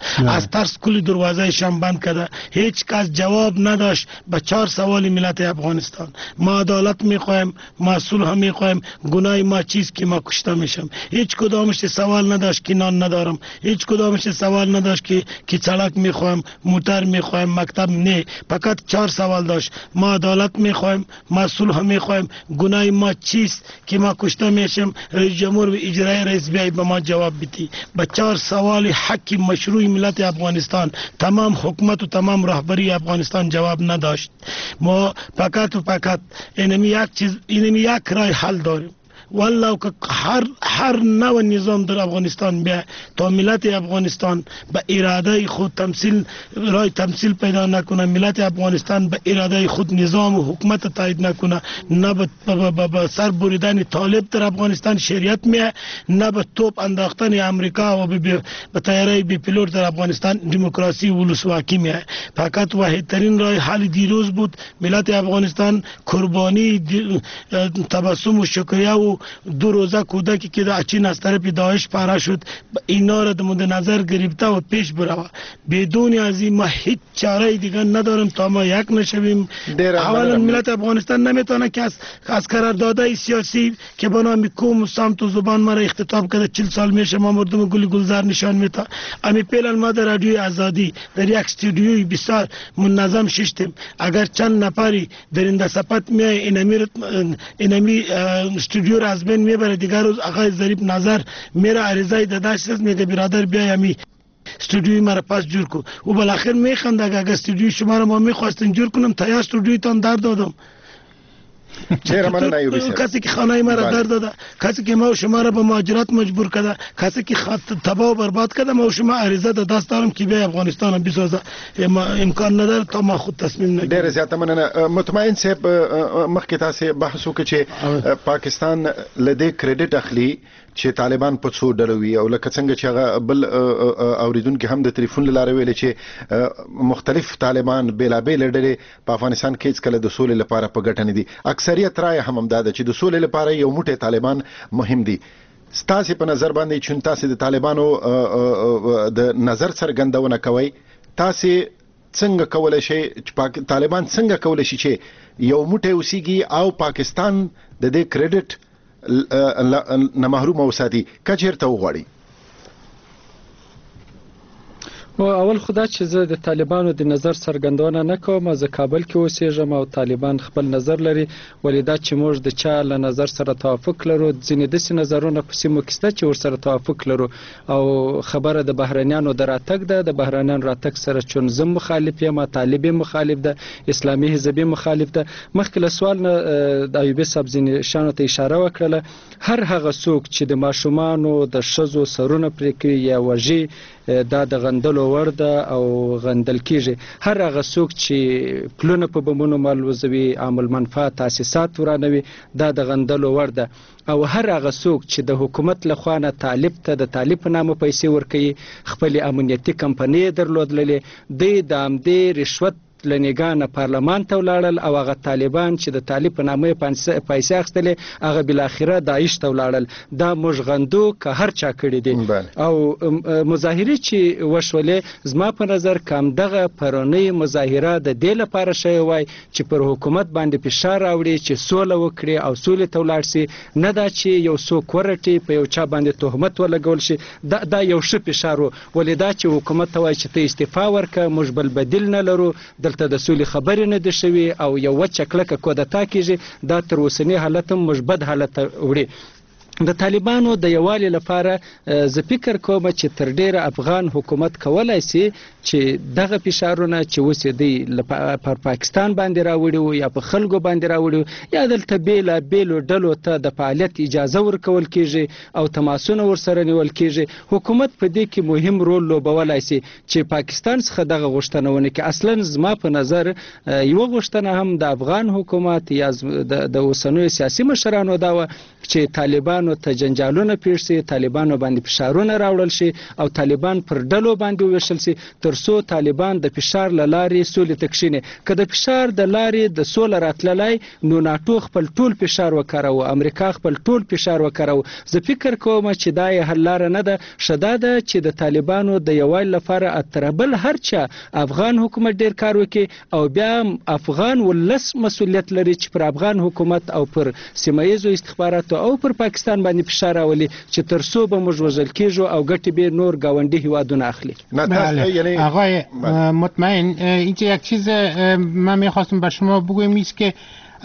از ترس کل دروازهشان بند کرده. هیچ کس جواب نداشت به 4 سوال ملت افغانستان. ما عدالت میخوایم، ما صلح میخوایم، گناه ما چیست که ما کشته میشم. هیچ کدامش سوال نداشت که نان ندارم، هیچ کدامش سوال نداشت که سړک میخوایم، موتر میخوایم، مکتب نه. فقط 4 سوال داشت. ما عدالت میخوایم، ما صلح میخوایم، گناه ما چیست که ما کشته میشم. رئیس جمهور و اجرایی رئیس بیای به ما جواب بدی. به 4 سوال حق مشروع ملت افغانستان تمام حکومت و تمام رهبری افغانستان جواب نداشت. ما فقط و فقط اینمی یک رای حل داریم. والله که هر نوع نظام در افغانستان بیا تا ملت افغانستان به اراده خود تمثیل پیدا نکنه، ملت افغانستان به اراده خود نظام و حکومت تایید نکنه، نه به سر بریدن طالب در افغانستان شریعت میه، نه به توپ انداختن امریکا و به طیاره بی پیلوت در افغانستان دموکراسی و ولسواکی میه. فقط واحد ترین راه حل دیروز بود ملت افغانستان قربانی تبسم و شکریه و 2 روزه کودکی که در چین از طرف داعش پاره شد اینا را مد نظر گرفته و پیش بروه. بدون از این ما هیچ چاره دیگه نداریم تا ما یک نشویم. اولا ملت افغانستان نمیتونه که از قراردادهای سیاسی که به نام قوم و سمت و زبان ما را اختتاب کرده 40 سال میشه ما مردم گل گلزار نشان میده. امی پیلن ما در رادیوی آزادی در یک استودیوی بسیار منظم ششتیم. اگر چند نفری در این دسپت میای اینمی استودیو را از بین میبره، دیگر روز آقای ظریف نظر میره عریضه داداش میگه برادر بیا همی استودیوی مرا پس جور کو. و بالاخره میخنده اگر استودیوی شما را ما میخواستیم جور کنم تایا استودیوی تان در دادم. چرا من نیوبی کسی که خانه مرا در داده، کسی که ما و شما را به مهاجرت مجبور کرده، کسی که تباه و برباد کرده، ما و شما عریضه د دست دارم که بیا افغانستان بسازه. امکان نداره تا ما خود تصمیم نگیریم. ډیر زیاته مننه. مطمئن صاحب مخکې تاسو بحث وکړي چې پاکستان لدې کریډټ اخلي چې طالبان په څو ډلو وي او لکه څنګه چې هغه بل اوریدونکو هم د ټلیفون لاره ویل چې مختلف طالبان بېلابېل ډلې په افغانستان کې هیڅکله د سولې لپاره په ګټه نه دي. اکثریت رائے هم دا ده چې د سولې لپاره یو موټی طالبان مهم دي. ستاسو په نظر باندې چې تاسو د طالبانو د نظر څرګندونه کوي، تاسو څنګه کولای شئ چې طالبان څنګه کولای شي چې یو موټی اوسېږي او پاکستان د دې کریډټ نه محروم اوساتي که چیرته وغواړي؟ اول خدا چې زه د طالبانو د نظر څرګندونه نه کوم. زه کابل کې اوسېږم او طالبان خپل نظر لري، ولې دا چې موږ د چا له نظر سره توافق لرو، ځینې داسې نظرونه په سیمو کې شته چې ورسره توافق لرو. او خبره د بهرنیانو د راتګ ده، د بهرنیانو راتګ سره چون زه مخالف یم، طالب مخالف ده، اسلامي حزب مخالف ده. مخکې له سوال نه د ایوبي صاحب ځینې شیانو ته اشاره وکړله. هر هغه څوک چې د ماشومانو د ښځو سرونه پرې کوي یا وژي دا د غندلو وړ ده او غندل کیږي. هر هغه څوک چې پلونه په بمونو مالوزوي، عام المنفعه تاسیسات ورانوي، دا د غندلو وړ ده. او هر هغه څوک چې د حکومت له خوا نه طالب ته د طالب په نامه پیسې ورکوي، خپلې امنیتي کمپنۍ درلودلې، دوی د همدې رشوت لنګانه پارلمان ته ولاړل او هغه طالبان چې د طالب په نامه پیسې اخیستلې هغه بالاخره داعش ته ولاړل. دا موږ غندو که هر چا کړي دي. او مظاهرې چې وشولې زما په نظر کم دغه پرونی مظاهره د دې لپاره شوی وای چې پر حکومت باندې فشار راوړي چې سوله وکړي او سولې ته ولاړ شي، نه دا چې یو څوک ورټي په یو چا باندې تهمت ولګول شي. دا یو ښه فشار و، ولې دا چې حکومت ته وایي چې ته استعفا ورکړه، موږ بل بدیل نه لرو، دلته د سولې خبرې نه دي شوي او یو وچه کلکه کودتا کیږي. دا تر اوسني حالت هم مثبت حالت وړي. د طالبانو د یووالي لپاره زه فکر کوم چې تر ډیره افغان حکومت کولای شي چې دغه فشارونه چې اوس دی پر پاکستان باندې راوړي یا په خلکو باندې راوړي یا دلته بیلابیلو ډلو ته د فعالیت اجازه ورکول کیږي او تماسونه ورسره نیول کیږي. حکومت په دې کې مهم رول لوبولای شي چې پاکستان څخه دغه غوښتنه ونه کړي. اصلا زما په نظر یو غوښتنه هم د افغان حکومت یا د اوسنیو سیاسي مشرانو دا و چې طالبانو ته جنجالونه پیښ شي، طالبانو باندې فشارونه راوړل شي او طالبان پر ډلو باندې وویشل شي ترڅو طالبان د فشار له لارې سولې ته کښیني. که د فشار د لارې د سوله راتللی نو ناټو خپل ټول فشار وکاروه، امریکا خپل ټول فشار وکاروه. زه فکر کوم چې دا یې حل لاره نه ده. ښه دا ده چې د طالبانو د یووالي لپاره اتربل هر چا افغان حکومت ډیر کار وکړي او بیا افغان ولس مسؤلیت لري چې پر افغان حکومت او پر سیمه ییزو استخباراتو او پر پاکستان باندې فشار راولي چې ترڅو به موږ وژل کیږو او ګټې به نور گاونډي هیوادونه اخلي. آقای مطمئن اینجا یک چیز من میخواستم به شما بگویم است که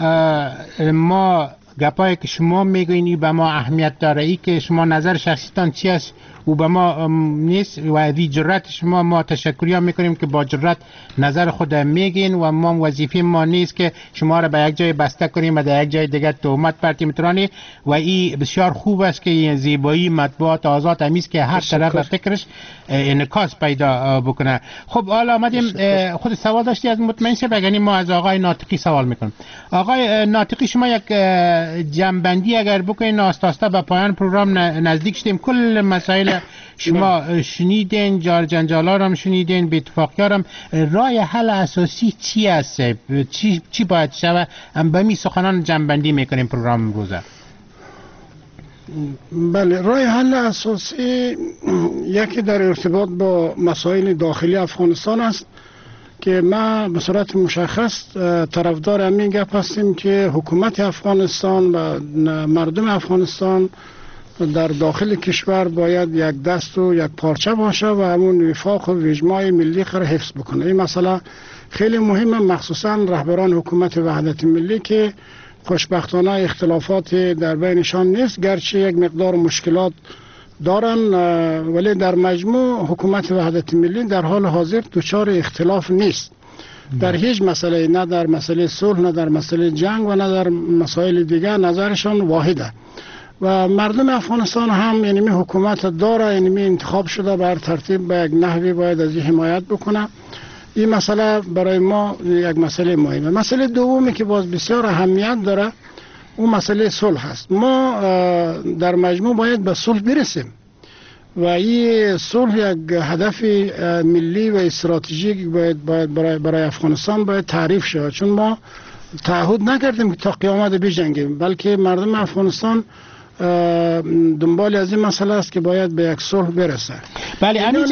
ما گپایی که شما میگوینی به ما اهمیت داره، ای که شما نظر شخصیتان چی است و به ما نیست و وی جرأت شما ما تشکریه میکنیم که با جرأت نظر خود میگین و ما وظیفه ما نیست که شما را به یک جای بسته کنیم و در یک جای دیگر تهمت پرتیم ترانی و این بسیار خوب است که این زیبایی مطبوعات آزاد همیست که هر طرف فکرش انعکاس پیدا بکنه. خب حالا آمدیم خود سوال داشتی از مطمئن شه بگنیم ما از آقای ناطقی سوال میکنیم. آقای ناطقی شما یک جنبندی اگر بکنین آستاستا به پایان پروگرام نزدیک شدیم. کل مسائل شما شنیدین، جنجالا رو هم شنیدین، بی‌اتفاقی‌ها رو هم. راه حل اساسی چی است؟ چی باید شود؟ به می سخنان جنبندی میکنیم پروگرام امروزه. بله، راه حل اساسی یکی در ارتباط با مسائل داخلی افغانستان است که ما به صورت مشخص طرفدار همین گپ هستیم که حکومت افغانستان و مردم افغانستان در داخل کشور باید یک دست و یک پارچه باشه و همون وفاق و اجماع ملی را حفظ بکنه. این مسئله خیلی مهمه، مخصوصا رهبران حکومت وحدت ملی که خوشبختانه اختلافات در بینشان نیست، گرچه یک مقدار مشکلات دارن ولی در مجموع حکومت وحدت ملی در حال حاضر دچار اختلاف نیست در هیچ مسئله، نه در مسئله صلح، نه در مسئله جنگ و نه در مسائل دیگر. نظرشان واحده و مردم افغانستان هم یعنی حکومت داره، یعنی انتخاب شده بر ترتیب به یک نحوی باید از این حمایت بکنه. این مسئله برای ما یک مسئله مهمه. مسئله دومی که باز بسیار اهمیت داره اون مسئله صلح است. ما در مجموع باید به صلح برسیم و این صلح یک هدف ملی و استراتژیک باید برای افغانستان باید تعریف شود، چون ما تعهد نکردیم که تا قیامت بجنگیم، بلکه مردم افغانستان دنبال از این مسئله است که باید به یک صلح برسه. بله امی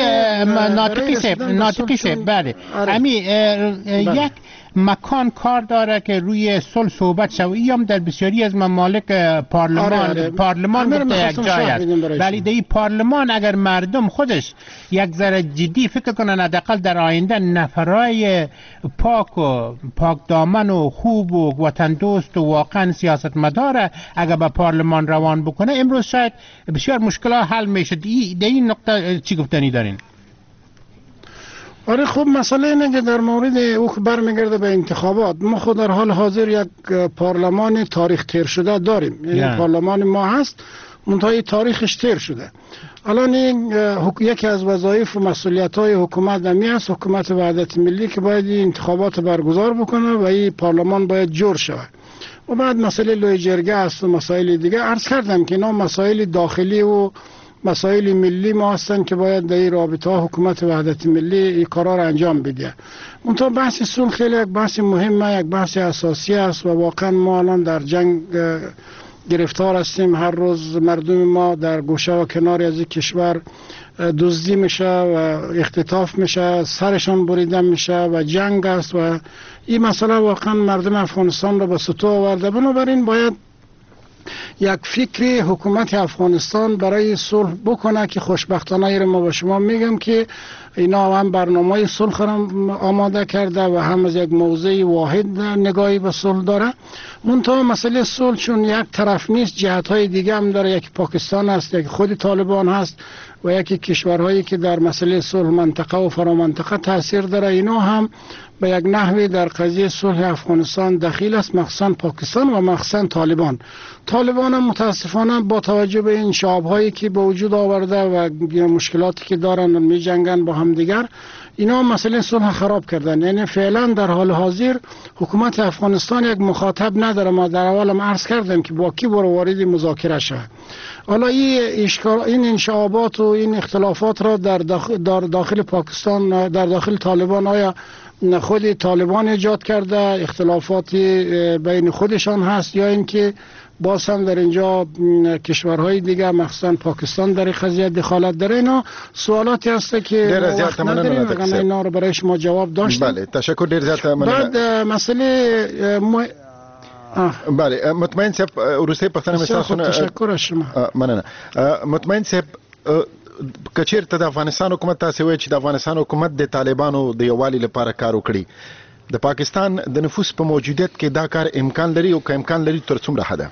ناطقی سه بله امی یک مکان کار داره که روی صلح صحبت شود. این در بسیاری از ممالک پارلمان گفته یک جای است، ولی در این پارلمان اگر مردم خودش یک ذره جدی فکر کنن حداقل در آینده نفرای پاک و پاک دامن و خوب و وطن دوست و واقعا سیاستمدار اگر به پارلمان روان بکنه، امروز شاید بسیار مشکلات حل میشه. در این نقطه چی گفتنی دارین؟ آره خب مسئله اینه که در مورد او برمیگرده به انتخابات. ما خود در حال حاضر یک پارلمان تاریخ تیر شده داریم، یعنی پارلمان ما هست منتهای تاریخش تیر شده. الان این یکی از وظایف و مسئولیت‌های حکومت همی است، حکومت وحدت ملی که باید این انتخابات برگزار بکنه و این پارلمان باید جور شود. و بعد مسئله لوی جرگه است و مسائل دیگه. عرض کردم که اینا مسائل داخلی و مسائل ملی ما هستن که باید در این رابطه حکومت وحدت ملی این کارا را انجام بده. منتها بحث صلح خیلی یک بحث مهمه، یک بحث اساسی است و واقعا ما الان در جنگ گرفتار هستیم. هر روز مردم ما در گوشه و کنار از این کشور دزدی میشه و اختطاف میشه، سرشان بریده میشه و جنگ است و این مسئله واقعا مردم افغانستان را به سطوح آورده. بنابراین باید یک فکر حکومت افغانستان برای صلح بکنه که خوشبختانه ایره ما به شما میگم که اینا هم برنامه صلح را آماده کرده و هم از یک موضع واحد نگاهی به صلح داره. منتها مسئله صلح چون یک طرف نیست، جهت‌های دیگه هم داره، یک پاکستان هست، یک خود طالبان هست و یکی کشورهایی که در مسئله صلح منطقه و فرامنطقه تاثیر داره. اینا هم به یک نحوی در قضیه صلح افغانستان دخیل است، مخصوصا پاکستان و مخصوصا طالبان. طالبان هم متاسفانه با توجه به این شعب‌هایی که به وجود آورده و مشکلاتی که دارن و می جنگن با هم دیگر، اینا مسئله صلح خراب کردن. یعنی فعلا در حال حاضر حکومت افغانستان یک مخاطب نداره. ما در اولم عرض کردم که با کی برو وارد مذاکره شه. حالا این انشعابات و این اختلافات را در داخل پاکستان، در داخل طالبان، آیا خود طالبان ایجاد کرده، اختلافات بین خودشان هست، یا اینکه باز هم در اینجا کشورهای دیگه مخصوصا پاکستان در قضیه دخالت داره؟ اینا سوالاتی هست که وقت نداریم اگر اینا رو برای شما جواب داشتیم. بله تشکر، ډیر زیات مننه. بعد مسئله بله مطمئن صاحب روسي پښتنه مثال تشکر شما مننه. مطمئن صاحب کچیر ته د افغانستان حکومت تاسو وایي چې د افغانستان حکومت د طالبانو د یووالي لپاره کار وکړي، د پاکستان د نفوس په موجودیت کې دا کار امکان لري او که امکان لري تر څومره حده؟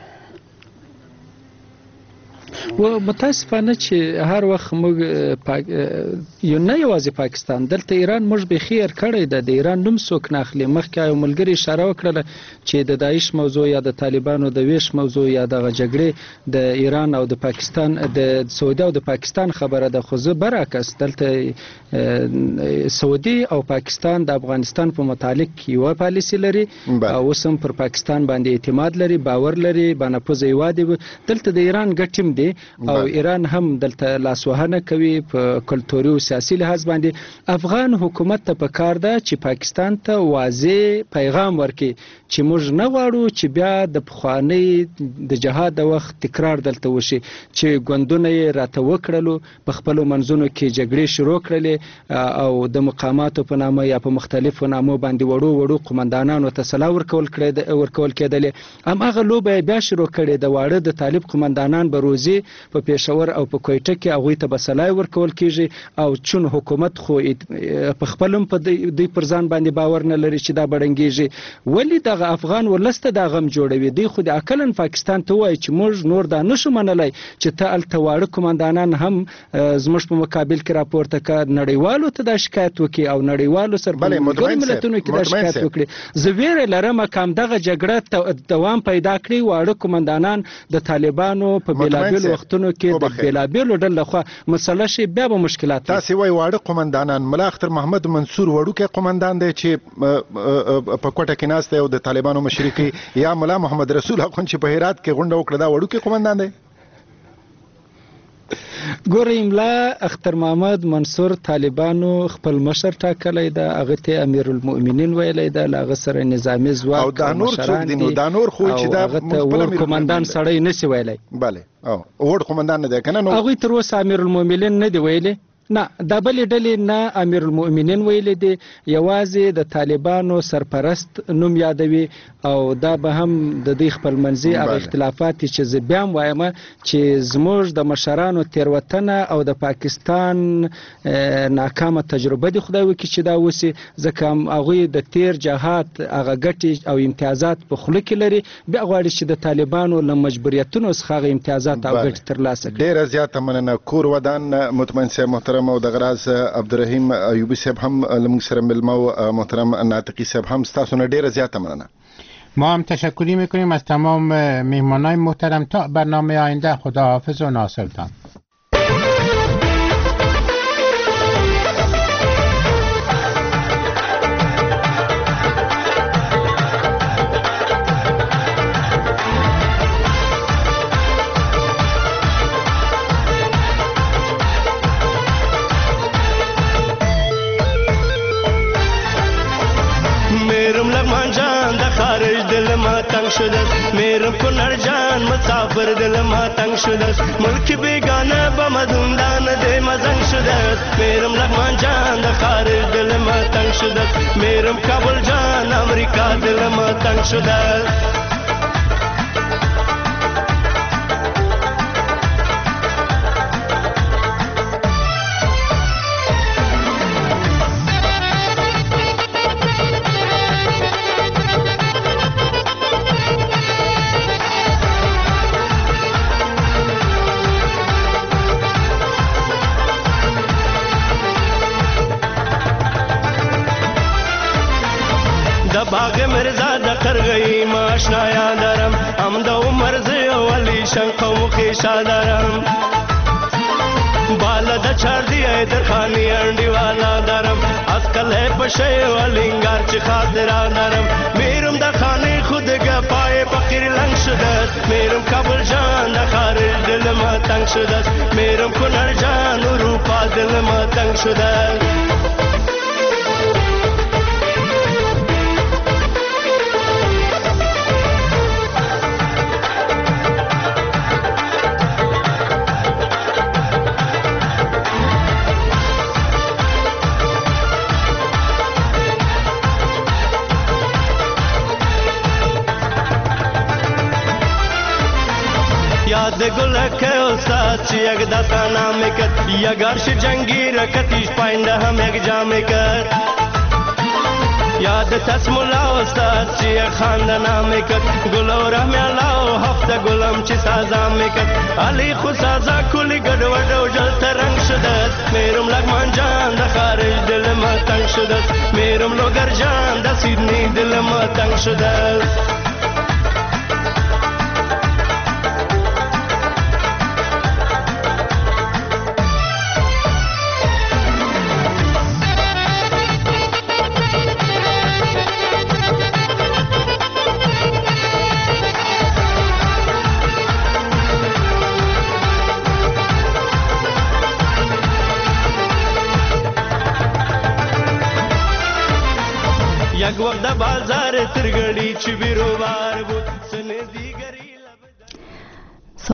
و متاسفانه چې هر وخت موږ یو نه یوازې پاکستان، دلته ایران موږ به خیر کړی ده، د ایران نوم څوک نه اخلي. مخکې یو ملګري اشاره وکړله چې د داعش موضوع یا د طالبانو د ویش موضوع یا دغه جګړې د ایران او د پاکستان، د سعودي او د پاکستان خبره ده، خو زه برعکس دلته سعودي او پاکستان د افغانستان په متعلق یوه پالیسي لري او اوس هم پر پاکستان باندې اعتماد لري، باور لري، بانفوذ یوادي. دلته د ایران ګټیم دی او ایران هم دلته لاسوهنه کوي په کلتوري او سیاسي لحاظ باندې. افغان حکومت ته پکار ده چې پاکستان ته واضح پیغام ورکړي چې موږ نه غواړو چې بیا د پخواني د جهاد د وخت تکرار دلته وشي، چې ګوندونه یې راته وکړلو، په خپلو منځونو کې جګړې شروع کړلې او د مقاماتو په نامه یا په مختلفو نامو باندې وړو قمندانانو ته سلا ورکول کېدلې. هماغه لوبه بیا شروع کړې د واړه د طالب قمندانان به روزي په پېښور او په کویټه کې هغوی ته به سلای ورکول کېږي او چون حکومت خو په خپل هم په دوی پر ځان باندې باور نه لري چې دا بړنګېږي. ولې دغه افغان ولس ته دا غم جوړوي؟ دوی خو د عقلاً پاکستان ته وایي چې موږ نور دا نشو منلی چې ته هلته واړه قمندانان هم زموږ په مقابل کې راپورته کړه، نړیوالو ته دا شکایت وکړي او نړیوالو سره په ملګرو ملتونو کې دا شکایت وکړي. زه ویره لرم که همدغه جګړه دوام پیدا کړي، واړه قمندانان د طالبانو په بېلابېلو وختونو کې د بېلابېلو ډلو لخوا مسله شي، بیا به مشکلات. تاسې وایي واړه قمندانان، ملا اختر محمد منصور وړوکی قمندان دی چې په کوټه کې ناست دی او د طالبانو مشري کوي، یا ملا محمد رسول اخوند چې په هرات کې غونډه وکړه، دا وړوکی قمندان دی؟ ګورئ، ملا اختر محمد منصور طالبانو خپل مشر ټاکلی ده، هغه ته امیرالمؤمنین ویلی ده، له هغه سره نظامي ځواک او دا نور څوک دي؟ نو دا نور خو چې دا ور قمندان سړی نسی ویلی. بله وړ قمندان نه دی که نه؟ نو هغوی تر اوسه امیرالمؤمنین نه دی ویلی، نه دا بلې ډلې نه امیرالمؤمنین ویلي دي، یوازې د طالبانو سرپرست نوم یادوي او دا به هم د دوی خپل منځي هغه اختلافات چې زه بیا هم وایم چې زموږ د مشرانو تېروتنه او د پاکستان ناکامه تجربه دي، خدای وکړي چې دا وسي، ځکه هغوی د تیر جهاد هغه ګټې او امتیازات په خوله کې لري، بیا غواړي چې د طالبانو له مجبوریتونو څخه هغه امتیازات او ګټې ترلاسه کړي. ډېره زیاته مننه. کور ودان مطمئن صاحب محترم او د غراز عبدالرحیم ایوبی صاحب هم لمونږ سره ملمه، محترم ناطقی صاحب هم ستاسو نه ډیره زیاته مننه. ما هم تشکری میکنیم از تمام مهمانای محترم. تا برنامه آینده، خداحافظ و ناصرتان. تنگ شده میرم کنر جان مسافر دل ما تنگ شده ملک بیگانه با مدوندان ده مزنگ شده میرم لغمان جان ده خارج دل ما تنگ شده میرم کابل جان امریکا دل ما تنگ شده باغ مرزا د قرغی ماشنا یادرم ام د عمر زی ولی شنقو خیشا درم بالا د چار دی در خانی انډی والا درم اسکله پشه ولنګار چې خاطر درم میرم د خانه خود گپای فقیر لنگ شده میرم کابل جان د خارج دل ما تنگ شده میرم کنر جان اروپا دل ما تنگ شده یاد گلک استاد چی یک دستا نام کت یا گرش جنگی رکتیش پاینده هم یک جام کت یاد تسمولا استاد چی یک خانده نام کت گلو رحمی الله هفته گلم چی سازا میکت علی خو سازا کلی گد و دو جل ترنگ شده میرم لگمان جان د خارج دل ما تنگ شده میرم لوگر جان د سیدنی دل ما تنگ شده یک وقت بازار ترگڑی چی بیرو بار بود سنزی